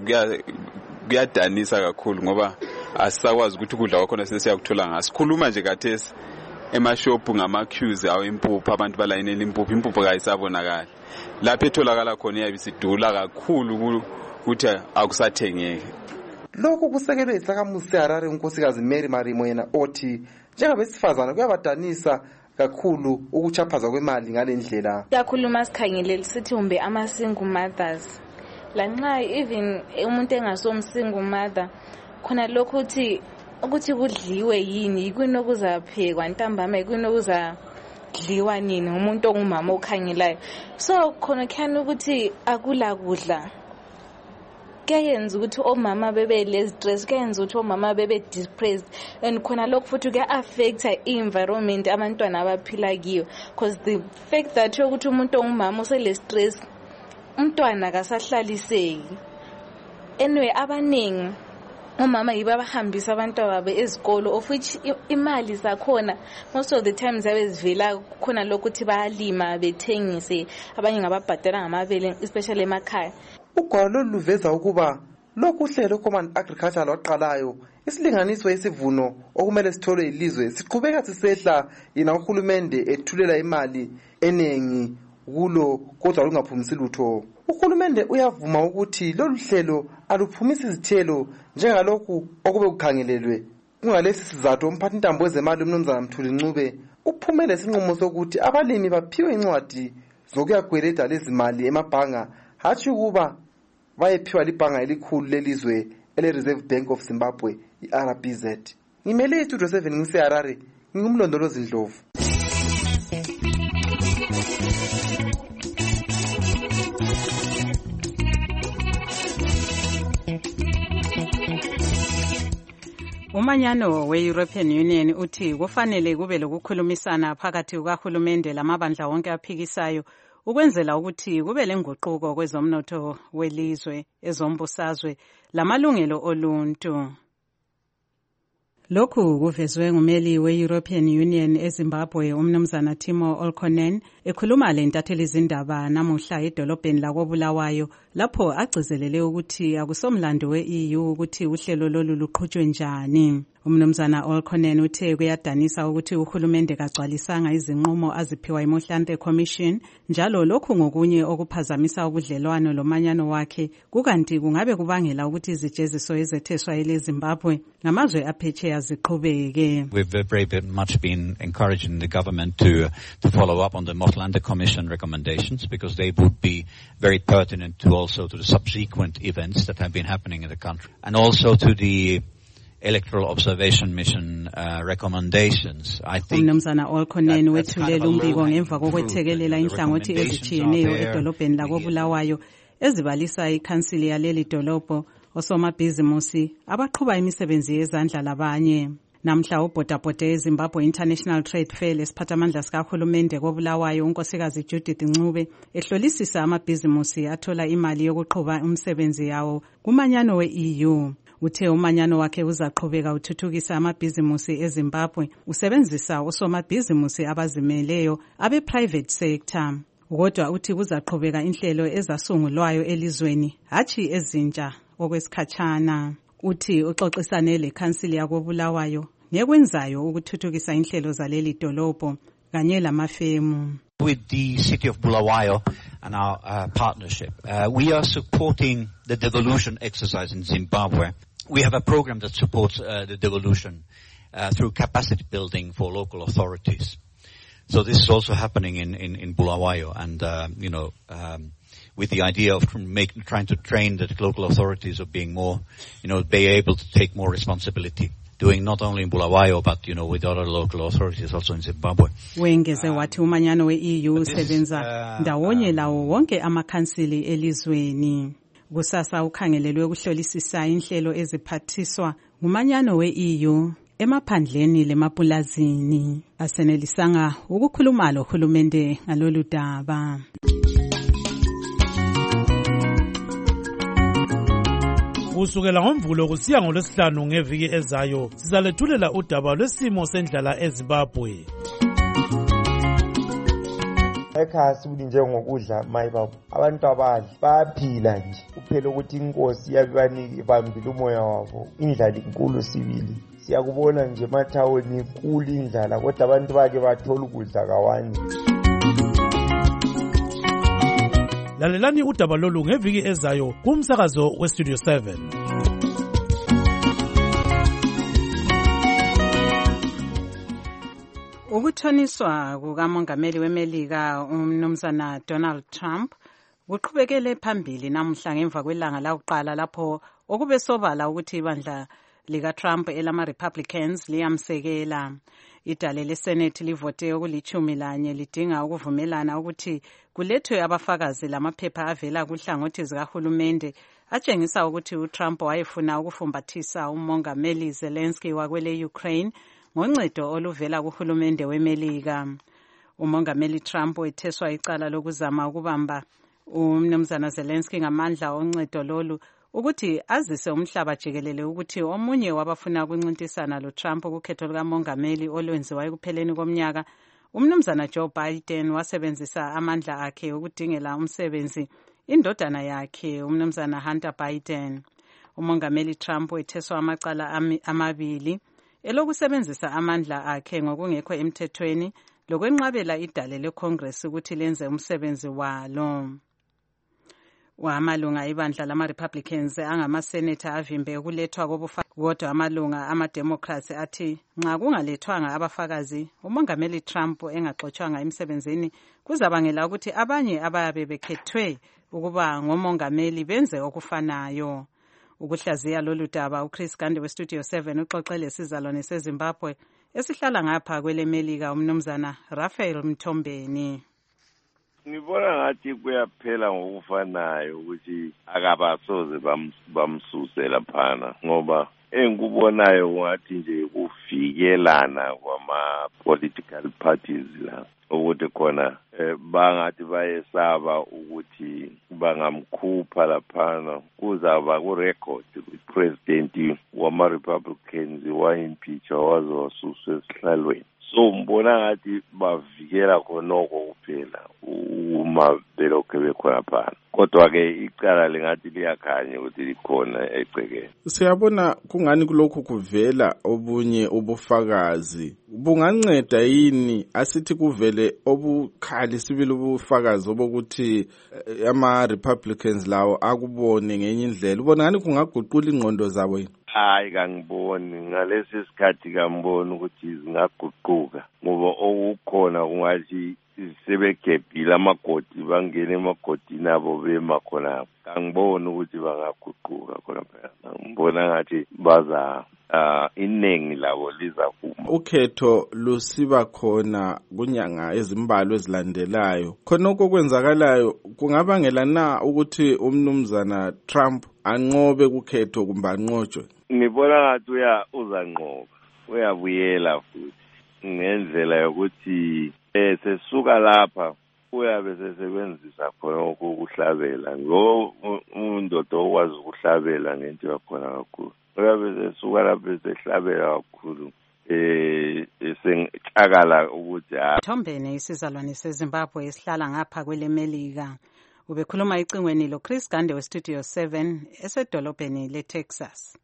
kuyadanisa kakhulu ngoba asisakwazi ukuthi ukudla kwakhona sesiyakuthola ngaso. Sikhuluma nje kathesi emashophu ngama-queues awo impuphu, abantu balayinela impuphu, impuphu kayisabonakali. Lapho etholakala khona iyabe isidula kakhulu ukuthi akusathengeki. Lokhu kusekelwe isakhamuzi seHarare unkosikazi Mary Marimo yena othi njengabesifazana kuyabadanisa kakhulu ukuchaphaza kwemali ngalendlela. Kakhuluma sikhangelele sithi umbe ama single mothers. Lanxa even umuntu engasomsingle mother khona lokho uthi ukuthi kudliwe yini, yikuyini okuzaphekwa ntambama, yikuyini okuzadliwa nini umuntu ongumama okhangelayo. So khona khani ukuthi akula kudla kuyayenza ukuthi omama bebe le stress, kuyayenza ukuthi omama bebe depressed, and khona lokho futhi kuya-affecta i-environment abantwana abaphila kiyo, because the fact that ukuthi umuntu ongumama usele stress, umntwana kasahlaliseki. Anyway, abaningi omama yibo abahambisa abantwana babo ezikolo, of which imali zakhona most of the times zabe zivela khona lokuthi bayalima bethengise, abanye ngababhadala ngamabele especially emakhaya. Ugwalo lolu luveza ukuba lokhu uhlelo Command Agriculture lwaqalayo isilinganiso esivuno okumele sitholwe ilizwe siqhubeka sisehla, yena uhulumende ethulela imali enengi kulo kodwa lungaphumisi lutho. Uhulumende uyavuma ukuthi lolu hlelo aluphumisi izithelo njengalokhu okube kukhangelelwe. Kungalesi sizathu umphathi intambo wezemali uMnumzana Mthuli Ncube uphumele isinqumo sokuthi abalimi baphiwe incwadi zokuyagweleda lezi mali emabhanga, hatshi ukuba bayephiwa libhanga elikhulu lelizwe ele-Reserve Bank of Zimbabwe, i-R B Z. Ngimele iStudio seven ngiseHarare, ngingumlondolozi Ndlovu. Umanyano we-European Union uthi kufanele kube lokukhulumisana phakathi kukahulumende lamabandla wonke aphikisayo ukwenzela ukuthi kube lenguquko kwezomnotho welizwe, ezombusazwe lamalungelo oluntu. Lokhu kuvezwe ngumeli we-European Union eZimbabwe uMnumzana Timo Olkonen ekhuluma lentatheli izindaba namuhla edolobheni lakoBulawayo lapho agcizelele ukuthi akusomlando we-E U ukuthi uhlelo lolu luqhutshwe njani. Umnumzana Olkonen uthe kuyadanisa ukuthi uhulumende kagcwalisanga izinqumo aziphiwa iMohlante Commission, njalo lokhu ngokunye okuphazamisa ubudlelwano lomanyano wakhe, kukanti kungabe kubangela ukuthi izijeziso ezetheswa eleZimbabwe ngamazwe aphetsheya ziqhubeke. We've very much been encouraging the government to to follow up on the Mohlante Commission recommendations, because they would be very pertinent to also to the subsequent events that have been happening in the country, and also to the Electoral Observation Mission uh, recommendations. I think Umnumzana Olkonen wethulela umbiko ngemva kokwethekelela inhlangothi ezitshiyeneyo edolobheni lakoBulawayo ezibalisa ikhansili yaleli dolobho, osomabhizimusi abaqhuba imisebenzi yezandla labanye. Namhla ubhodabhode eZimbabwe International Trade Fair lesiphathamandla sikahulumende koBulawayo unkosikazi Judith Ncube ehlolisisa amabhizimusi athola imali yokuqhuba umsebenzi yawo kumanyano we-E U. Uthe umanyano wakhe uzaqhubeka uthuthukisa amabhizimusi eZimbabwe usebenzisa osomabhizimusi abazimeleyo abe-private sector. Kodwa uthi kuzaqhubeka inhlelo ezasungulwayo elizweni, hatshi ezintsha okwesikhatshana. Uthi uxoxisane lekhansili yakoBulawayo ngekwenzayo ukuthuthukisa inhlelo zaleli dolobho kanye lamafemu. With the city of Bulawayo and our uh, partnership, uh, we are supporting the devolution exercise in Zimbabwe. We have a program that supports uh, the devolution uh, through capacity building for local authorities. So this is also happening in, in, in Bulawayo, and, uh, you know, um, with the idea of make, trying to train the local authorities of being more, you know, be able to take more responsibility. Doing not only in Bulawayo, but, you know, with other local authorities also in Zimbabwe. Wengeze wathi umanyano we-E U usebenza ndawonye lawo wonke amakhansili elizweni. Kusasa ukhangelelwe ukuhlolisisa inhlelo eziphathiswa ngumanyano we-E U emaphandleni lemapulazini. Asenelisanga ukukhuluma lo hulumende ngalolu daba. Kusukela ngomvulo kusiya ngolwesihlanu ngeviki ezayo sizalethulela udaba lwesimo sendlala eZimbabwe. Ekhaya sibili njengokudla mayi babo, abantu abadli bayaphila nje, kuphela ukuthi inkosi yabanike bambile umoya wabo. Indlala inkulu sibili, siyakubona nje emathawuni inkulu indlala, kodwa abantu bake bathola ukudla kawani. Lalelani udaba lolu ngeviki ezayo kumsakazo weStudio seven. Ukuthoniswa kukamongameli weMelika uMnumzana Donald Trump kuqhubekele phambili namhla ngemva kwelanga lakuqala lapho okube sobala ukuthi ibandla lika-Trump elama-Republicans liyamsekela. Idale leSenate livote okulithumi lanye lidinga ukuvumelana ukuthi kulethwe abafakazi lamaphepha avela kuhlangothi zikahulumende atshengisa ukuthi uTrump wayefuna ukufumbathisa umongameli Zelensky wakwele Ukraine ngoncedo oluvela kuhulumende weMelika. Umongameli Trump wetheswa icala lokuzama ukubamba umnumzana Zelensky ngamandla oncedo lolu ukuthi azise umhlaba jikelele ukuthi omunye wabafuna ukuncintisana loTrump kukhetho lukamongameli olwenziwa ekupheleni komnyaka, umnumzana Joe Biden wasebenzisa amandla akhe ukudingela umsebenzi indodana yakhe umnumzana Hunter Biden. Umongameli Trump wetheswa amacala amabili elokusebenzisa amandla akhe ngokungekho emthethweni lokwenqabela idale leCongress ukuthi lenze umsebenzi walo. Wamalunga ibandla lama-Republicans angamaseneta avimbe ukulethwa kobufakazi, kodwa amalunga ama-Democrats athi nxa kungalethwanga abafakazi umongameli Trump engaxotshwanga emsebenzini kuzabangela ukuthi abanye abayabe bekhethwe ukuba ngomongameli benze okufanayo. Ukuhlaziya lolu daba uChris Gande weStudio seven uxoxele sizalwane seZimbabwe esihlala ngapha kwele Melika umnumzana Raphael Mthombeni. Ngibona ngathi kuyaphela ngokufanayo ukuthi akabasoze bamsuse laphana ngoba engikubonayo ngathi nje kuvikelana kwama-political parties la ukuthi khona bangathi bayesaba ukuthi bangamkhupha laphana kuzaba ku-record president wama-Republicans wa-impeacha waze wasuswa esihlalweni. So mbona ngathi bavikela khonoko kuphela uma belokhu bekhona phana, kodwa-ke icala lingathi liyakhanya ukuthi likhona egcekeni. Siyabona kungani kulokhu kuvela obunye ubufakazi bunganceda yini asithi kuvele obukhali sibili ubufakazi obokuthi ama-Republicans lawo akubone ngenye indlela, ubona ngani kungaguqula ingqondo zabo yini? Hayi kangiboni ngalesi sikhathi kangiboni ukuthi zingaguquka ngoba okukhona kungathi sebegebhile amagodi bangene emagodini abo bema khona. Kangiboni ukuthi bangaguquka khona phela, ngibona ngathi baza uh iningi labo lizaphuma. Ukhetho lusiba khona kunyanga ezimbalwa ezilandelayo, khonoko okwenzakalayo kungabangela na ukuthi umnumzana Trump anqobe kukhetho kumbe anqotshwe? Ngibona ngathi uya uzanqoba, uyabuyela futhi ngendlela yokuthi sesuka lapha uyabe sesebenzisa khona ukuhlabela ngo umuntu okwazi ukuhlabela ngento yakhona kakhulu. Uyabe sesuka lapha sehlabela kakhulu eh esengcakala ukuthi ha Thombeni isizalwane seZimbabwe esihlala ngapha kwele Melika. Ubekhuluma icingweni lo Chris Gande weStudio seven esedolobheni leTexas.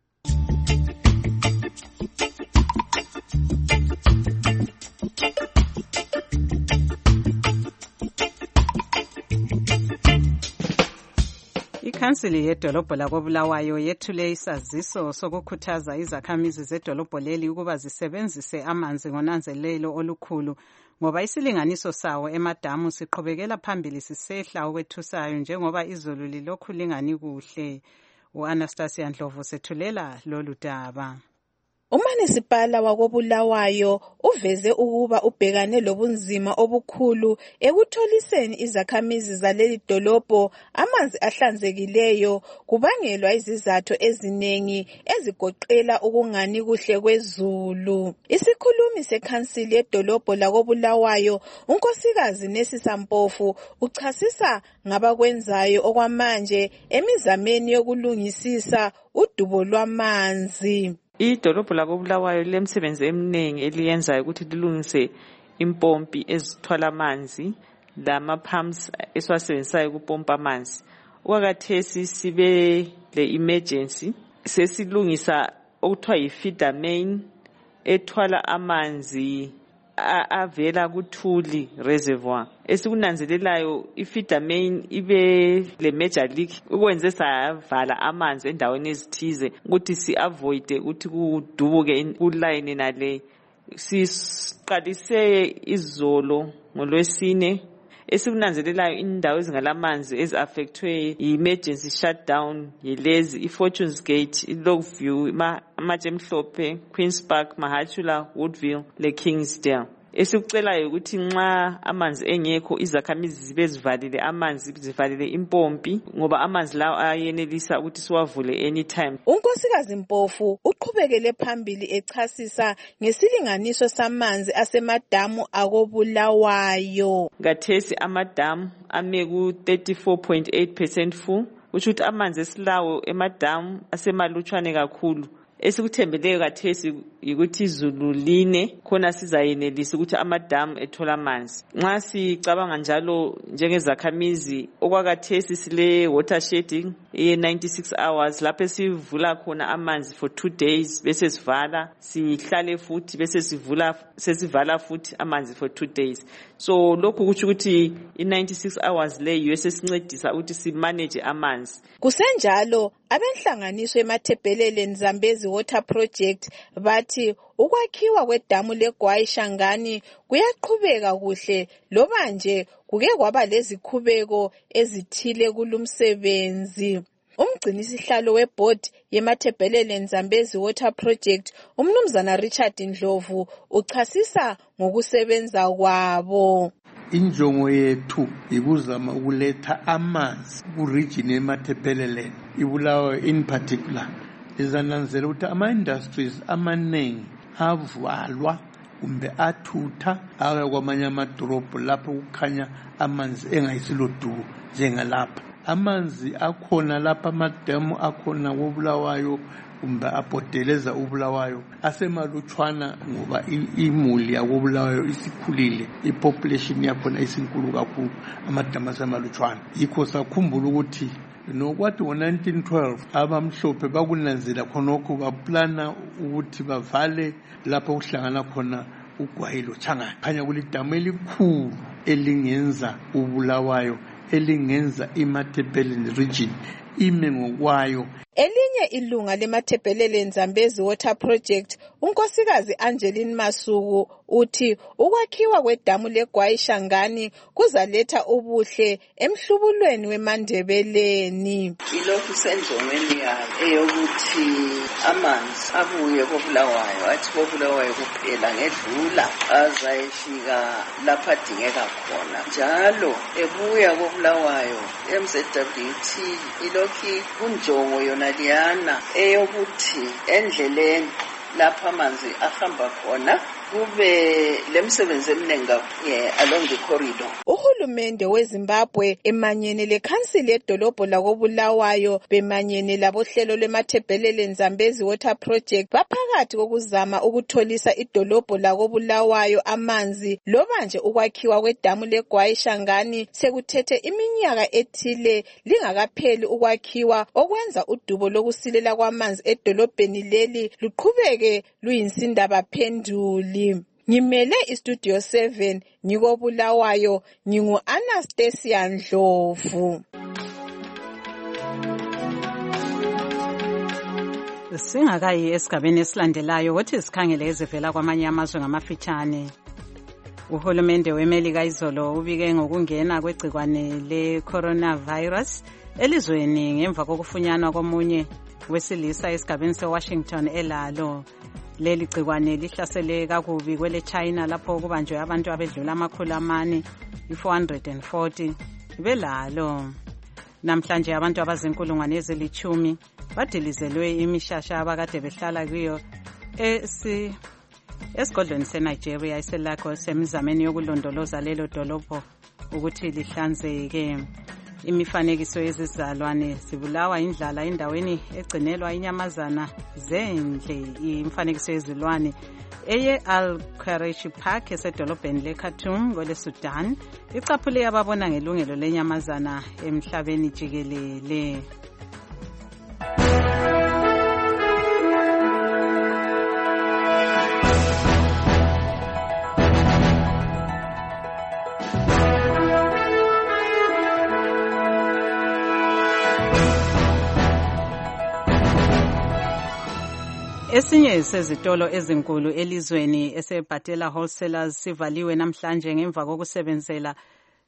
Ikhansili yedolobho lakoBulawayo yethule isaziso sokukhuthaza izakhamizi zedolobho leli ukuba zisebenzise amanzi ngonanzelelo olukhulu ngoba isilinganiso sawo emadamu siqhubekela phambili sisehla okwethusayo njengoba izulu lilokhu lingani kuhle. U-Anastasia Ndlovu sethulela lolu daba. Umanisipala wakoBulawayo uveze ukuba ubhekane lobunzima obukhulu ekutholiseni izakhamizi zaleli dolobho amanzi ahlanzekileyo kubangelwa izizathu ezinengi ezigoqela ukungani kuhle kwezulu. Isikhulumi sekhansili yedolobho lakoBulawayo unkosikazi Nesisa Mpofu uchasisa ngabakwenzayo okwamanje emizameni yokulungisisa udubo lwamanzi. Idolobho lakoBulawayo lemsebenzi eminingi eliyenzayo ukuthi lilungise impompi ezithwala amanzi lama pumps esiwasebenzisayo ukupompa amanzi. Okwakhathesi sibe le emergency sesilungisa okuthiwa yi-feeder main ethwala amanzi avela kuThuli reservoir. Esikunanzelelayo i-feeder main ibe le major leak ukwenze savala amanzi endaweni ezithize ukuthi si-avoid ukuthi kudubuke kuline nale. Siqalise izolo ngolwesine esikunanzelelayo indawo ezingalamanzi ezi-affectwe yi-emergency shutdown yilezi i-Fortunes Gate, i-Longview, amatshe emhlophe, Queen's Park, Mahachula, Woodville le-Kingsdale. Esikucelayo ukuthi nxa amanzi engekho izakhamizi zibe zivalile amanzi zivalile impompi ngoba amanzi lawo ayenelisa ukuthi siwavule anytime. uNkosikazi Mpofu uqhubekele phambili echasisa ngesilinganiso samanzi asemadamu akobulawayo. Ngathesi amadamu ame ku thirty-four point eight percent full, kusho ukuthi amanzi esilawo emadamu asemalutshwane kakhulu. Esikuthembeleyo kathesi ukuthi izulu line khona sizayenelisa ukuthi amadamu ethola amanzi. Nxa sicabanga njalo njengezakhamizi okwakathesi sile water shedding ye ninety-six hours lapho sivula khona amanzi for two days bese sivala sihlale futhi bese sivula sesivala futhi amanzi for two days. So lokhu kuthi ukuthi in ninety-six hours leyo sesincedisa ukuthi si manage amanzi. Kusenjalo abenhlanganiso eMathebheleleni Zambezi Water Project bathi ukwakhiwa kwedamu leGwai Shangani kuyaqhubeka kuhle loba nje kuke kwaba lezikhubeko ezithile kulumsebenzi. Umgcinisihlalo weboard yeMathebheleleni Zambezi Water Project umnumzana Richard Ndlovu uchasisa ngokusebenza kwabo. Injongo yethu ikuzama ukuletha amanzi ku region yeMathebheleleni iBulawayo in particular. Izananzela ukuthi ama industries amaningi avalwa kumbe athutha aya kwamanye amadolobho lapho kukhanya amanzi engayisiloduku njengalapha. Amanzi akhona lapha amadamu akhona koBulawayo kumbe abhodeleza uBulawayo asemalutshwana ngoba imuli yakoBulawayo isikhulile, ipopulation yakhona isinkulu kakhulu, amadamu asemalutshwana. Yikho sakhumbula ukuthi nokwathi ngo nineteen twelve abamhlophe bakunanzela khonokho baplana ukuthi bavale lapho kuhlangana khona uGwai loChangani. Khanya kulidamu elikhulu elingenza uBulawayo, elingenza iMathebheleni region ime ngokwayo. Elinye ilunga leMathebheleleni Zambezi Water Project unkosikazi Angeline Masuku uthi ukwakhiwa kwedamu leGwai Shangani kuzaletha ubuhle emhlubulweni weMandebeleni. Ilokhu senjongweni yayo eyokuthi amanzi abuye koBulawayo, athi koBulawayo kuphela ngedlula azayifika lapha adingeka khona. Njalo ebuya koBulawayo M Z W T ilokhu kunjongo yona liyana eyokuthi endleleni lapha amanzi ahamba khona kube lemsebenzi eminingi along the corridor. Uhulumende weZimbabwe emanyene lekhansili edolobho lakoBulawayo bemanyene labohlelo lweMathebheleleni Zambezi Water Project baphakathi kokuzama ukutholisa idolobho lakoBulawayo amanzi loba nje ukwakhiwa kwedamu leGwai Shangani sekuthethe iminyaka ethile lingakapheli ukwakhiwa okwenza udubo lokusilela kwamanzi edolobheni leli luqhubeke luyinsindaba phenduli. Ngimele iStudio seven ngikoBulawayo ngingu Anastasia Ndlovu. Singakayi esigabeni esilandelayo wothi sikhangele ezivela kwamanye amazwe ngamafitshane. Uhulumende weMelika izolo ubike ngokungena kwegcikwane le-coronavirus elizweni ngemva kokufunyanwa komunye wesilisa esigabeni seWashington elalo. Leli gcikwane lihlasele kakubi kwele China lapho kubanjwe abantu abedlula amakhulu amane i-four hundred forty belalo. Namhlanje abantu abazinkulungwane ezilithumi badilizelwe imishasha abakade behlala kuyo esi esigodlweni seNigeria iselakho semizameni yokulondoloza lelo dolobho ukuthi lihlanzeke. Imifanekiso yezizalwane zibulawa indlala endaweni egcinelwa inyamazana zendle. Imifanekiso yezilwane eye Al-Quraishi Park esedolobheni leKhartoum kwele Sudan icaphule ababona ngelungelo lenyamazana emhlabeni jikelele. Esinye sezitolo ezinkulu elizweni esebhatela wholesalers sivaliwe namhlanje ngemva kokusebenzela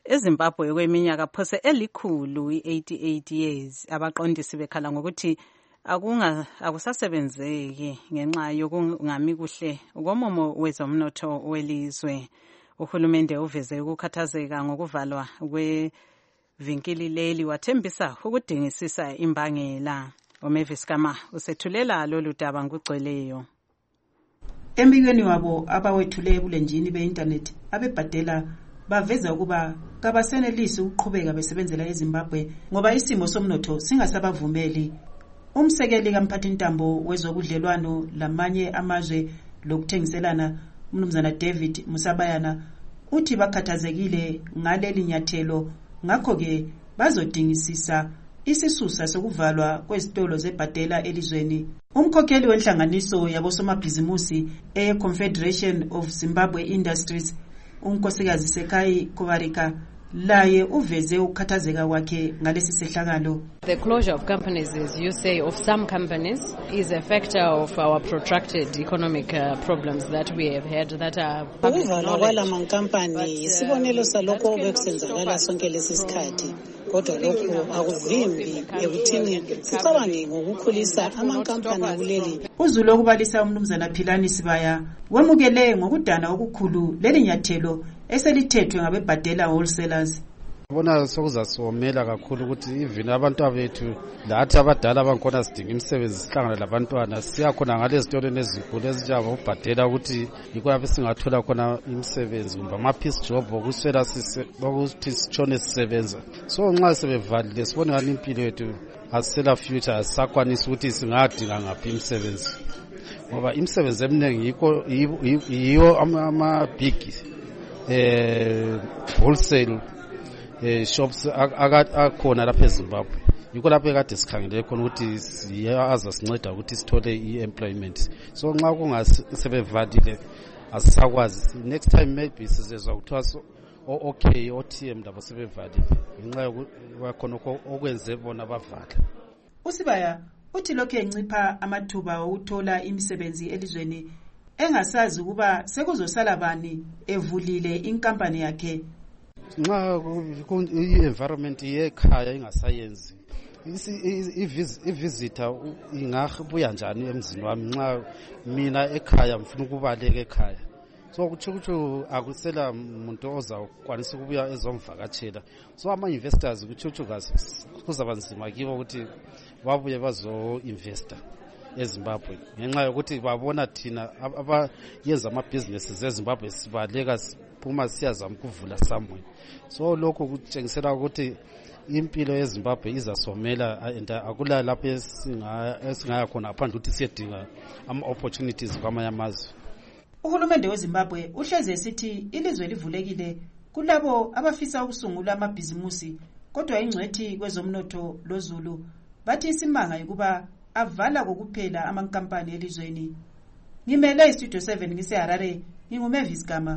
eZimbabwe kweminyaka phose elikhulu i-eighty-eight years abaqondisi bekhala ngokuthi akunga akusasebenzeki ngenxa yokungami kuhle komomo wezomnotho welizwe. Uhulumende uveze ukukhathazeka ngokuvalwa kwevinkili leli wathembisa ukudingisisa imbangela. uMavis Kama usethulela lolu daba ngugcweleyo. Embikweni wabo abawethule ebulenjini be-internet abebhadela baveza ukuba kabasenelisi ukuqhubeka besebenzela eZimbabwe ngoba isimo somnotho singasabavumeli. Umsekeli kamphathintambo wezobudlelwano lamanye amazwe lokuthengiselana uMnumzana David Musabayana uthi bakhathazekile ngaleli nyathelo, ngakho-ke bazodingisisa isisusa sokuvalwa kwezitolo zebhadela elizweni. Umkhokheli wenhlanganiso yabosomabhizimusi e-Confederation of Zimbabwe Industries, unkosikazi Sekai Kovarika, laye uveze ukhathazeka kwakhe ngalesi sehlakalo. The closure of companies, as you say, of some companies is a factor of our protracted economic uh, problems that we have had that are public knowledge. Ukuvalwa kwala mankampani isibonelo salokho bekusenzakala sonke lesi sikhathi. Kodwa lokhu akuvimbi ekuthini sicabange ngokukhulisa amankampani kuleli. Uzulu okubalisa uMnumzana Philani Sibaya wemukele ngokudana okukhulu leli nyathelo eselithethwe ngabebhadela wholesalers. Bona sokuzasomela kakhulu ukuthi even abantu abethu lathi abadala abankhona sidinga imisebenzi sihlangana labantwana siyakhona ngale zitolo nezinkulu ezinjaba ubhadela ukuthi yikho lapho singathola khona imisebenzi kumbe ama-piece job okuswela ukuthi sitshone sisebenza. So nxa sebevalile sibone ngani impilo yethu asisela future asisakwanisi ukuthi singadinga ngaphi imisebenzi ngoba imisebenzi eminingi yikho yiyo ama-big eh wholesale eh shops akhona lapha eZimbabwe. Yikho lapho ekade sikhangele khona ukuthi siyaza sinceda ukuthi sithole i-employment. So nxa kungasebevalile asisakwazi. Next time maybe sizezwa kuthiwa okay O T M labo sebevalile ngenxa yokukhona okwenze bona bavala. Usibaya uthi lokho encipha amathuba okuthola imisebenzi elizweni engasazi ukuba sekuzosala bani evulile inkampani yakhe. Nxa i-environment yekhaya ingasayenzi i-visitor ingabuya njani emzini wami nxa mina ekhaya ngifuna ukubaleka ekhaya. So kutsho kutsho akusela umuntu ozakwanisa ukubuya ezomvakatshela. So ama-investors kutsho kuzaba nzima kibo ukuthi babuye bazo-investa eZimbabwe ngenxa yokuthi babona thina abayenza amabhizinesi zeZimbabwe sibaleka siphuma siyazama ukuvula somewhere. So lokho kutshengisela ukuthi impilo yeZimbabwe izasomela and akula lapho esingaya khona ngaphandle ukuthi siyedinga ama-opportunities kwamanye amazwe. Uhulumende weZimbabwe uhleze esithi ilizwe livulekile kulabo abafisa ukusungula amabhizimusi, kodwa ingcwethi kwezomnotho loZulu bathi isimanga ukuba avala kokuphela amankampani elizweni. Ngimele iStudio seven ngiseHarare, nginguMavis Kama.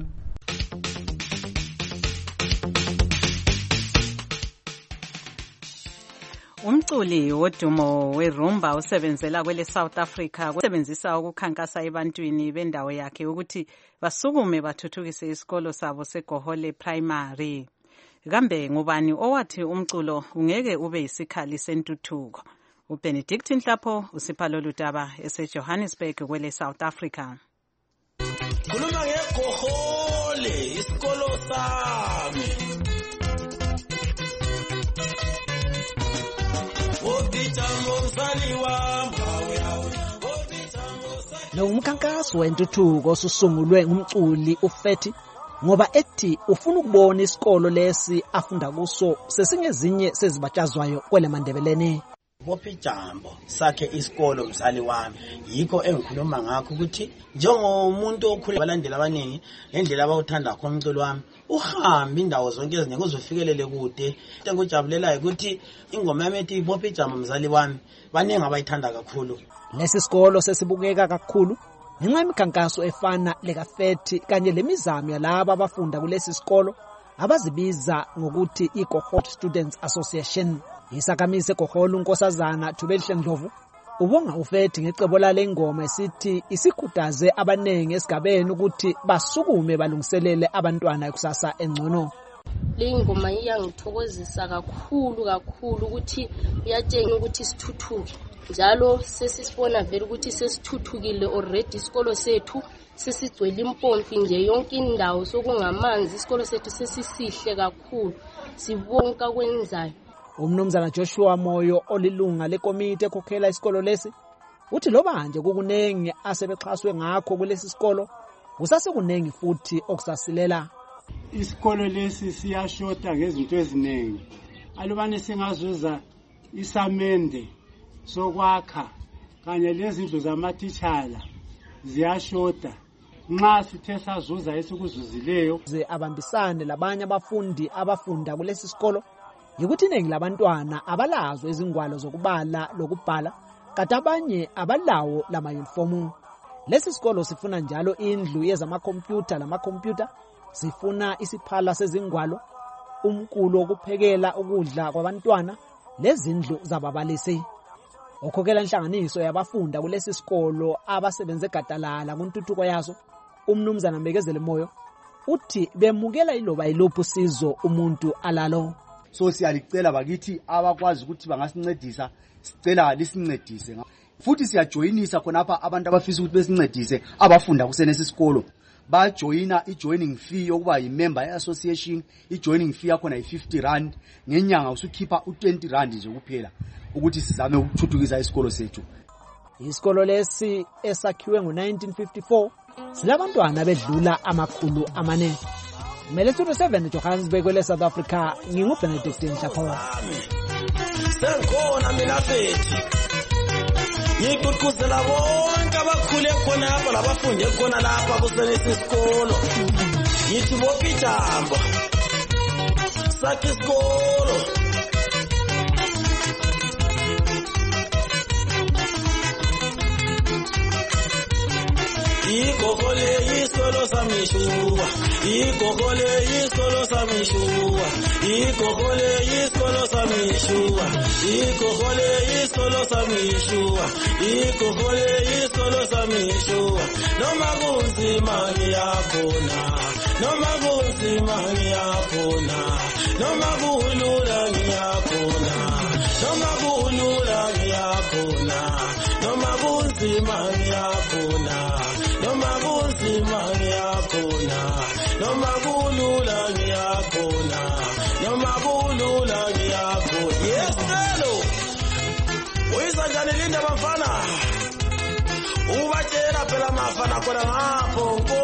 Umculi wodumo werumba usebenzela kwele South Africa usebenzisa ukukhankasa ebantwini bendawo yakhe ukuthi basukume bathuthukise isikolo sabo seGohole Primary. Kambe ngubani owathi umculo ungeke ube isikhali sentuthuko? uBenedict Nhlapho usipha lolu daba eseJohannesburg kwele South Africa. Khuluma ngeGohole isikolo sami. Lo umkhankaso wentuthuko osusungulwe ngumculi uFethi ngoba ethi ufuna ukubona isikolo lesi afunda kuso sesingezinye sezibatshazwayo kwele Mandebeleni. Bophi Jambo sakhe isikolo mzali wami, yikho engikhuluma ngakho ukuthi njengomuntu okhule abalandeli abaningi ngendlela abawuthanda khona umculo wami uhambe indawo zonke eziningi uzofikelele kude. Into engijabulelayo ukuthi ingoma yami ethi Bophi Jambo mzali wami baningi abayithanda kakhulu. Lesi sikolo sesibukeka kakhulu ngenxa yemikhankaso efana lekaFethi kanye lemizamo yalabo abafunda kulesi sikolo abazibiza ngokuthi iGohole Students Association. Isakamise Gohole unkosazana Thubelihle Ndlovu ubonga uFethi ngecebo lale ngoma esithi isikhuthaze abanengi esigabeni ukuthi basukume balungiselele abantwana ekusasa engcono. le ngoma iyangithokozisa kakhulu kakhulu ukuthi iyatshela ukuthi sithuthuke njalo sesisibona vele ukuthi sesithuthukile already isikolo sethu sesigcwele impompi nje yonke indawo sokungamanzi isikolo sethu sesisihle kakhulu sibonka kwenzayo. Umnumzana Joshua Moyo olilunga lekomiti ekhokhela isikolo lesi uthi loba nje kukunengi asebexhaswe ngakho kulesi sikolo kusase kunengi futhi okusasilela. Isikolo lesi siyashota ngezinto eziningi alubani singazuza isamende sokwakha kanye lezindlu zamatitshala ziyashota nxa sithe sazuza esikuzuzileyo ze abambisane labanye abafundi abafunda kulesi sikolo yikuthi iningi labantwana abalazo izingwalo zokubala lokubhala kanti abanye abalawo lama uniform. Lesi sikolo sifuna njalo indlu yezamakhompyuta lamakhompyuta sifuna isiphala sezingwalo umkulo wokuphekela ukudla kwabantwana lezindlu zababalisi. Okhokela inhlanganiso yabafunda kulesi sikolo abasebenze gadalala kuntuthuko yazo umnumzana Mbekezele Moyo uthi bemukela iloba ilophu sizo umuntu alalo. So siyalicela bakithi abakwazi ukuthi bangasincedisa sicela lisincedise futhi siyajoinisa khonapha abantu abafisa ukuthi besincedise abafunda kusenesi sikolo bajoina i-joining fee yokuba yi-member ye-association. I-joining fee yakhona yi-fifty rand ngenyanga usukhipha u-twenty rand nje kuphela ukuthi sizame ukuthuthukisa isikolo sethu. Isikolo lesi esakhiwe ngo-nineteen fifty-four silabantwana bedlula amakhulu amane. Melethulo seven Johannesburg kwele South Africa nginguBenedict Nhlapho. Sengkhona mina fethi ngikuqhuzela bonke abakhule khona lapha labafundi khona lapha kusenesi isikolo yithi bophi jambo sakhe isikolo igogole isikolo samishua igogole isikolo samishua igogole isikolo samishua igogole isikolo samishua igogole isikolo samishua noma kunzima ngiyakhona noma kunzima ngiyakhona noma kulula ngiyakhona noma kulula ngiyakhona noma kunzima ngiyakhona noma kunzima ngiyakhona noma kulula ngiyakhona noma kulula ngiyakhona. Yes hello uyisa njani linda bafana ubatshela phela mafana khona ngapho nko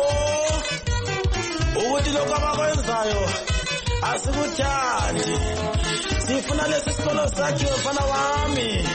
ukuthi lokho abakwenzayo asikuthandi sifuna lesi sikolo sakhiwe mfana wami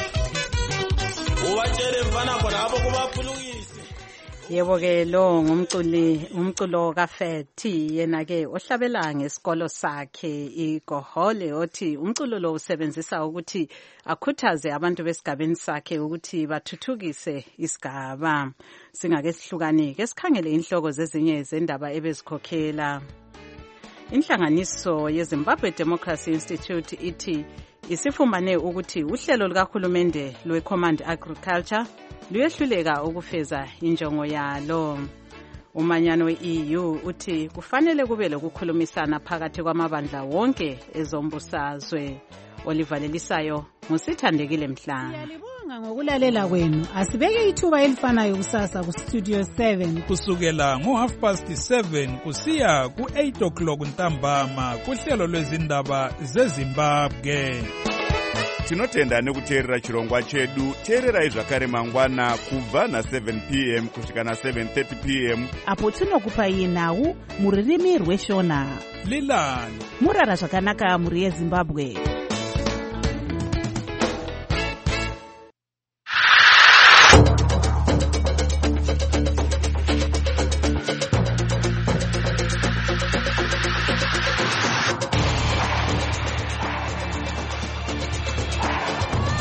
ubatshele mfana khona abo kubaphulukise. Yebo ke lo ngumculi umculo kaFethi yena ke ohlabela ngesikolo sakhe iGohole othi umculo lo usebenzisa ukuthi akhuthaze abantu besigabeni sakhe ukuthi bathuthukise isigaba. Singake sihlukane ke sikhangele inhloko zezinye zendaba ebezikhokhela. Inhlanganiso yeZimbabwe Democracy Institute ithi isifumane ukuthi uhlelo lukaHulumende lweCommand Agriculture luyehluleka ukufeza injongo yalo. Umanyano we-E U uthi kufanele kube lokukhulumisana phakathi kwamabandla wonke ezombusazwe. Oliver Lelisayo ngusithandekile Mhlanga. Ngiyalibonga ngokulalela kwenu. Asibeke ithuba elifanayo kusasa ku Studio seven kusukela ngo half past seven kusiya ku eight o'clock ntambama kuhlelo lwezindaba zeZimbabwe. Tinotenda nekuteerera chirongwa chedu. Teererai zvakare mangwana kubva na seven p m kusvika na seven thirty p m apo tinokupai nhau muririmi rweshona. Lilani murara zvakanaka muri yeZimbabwe.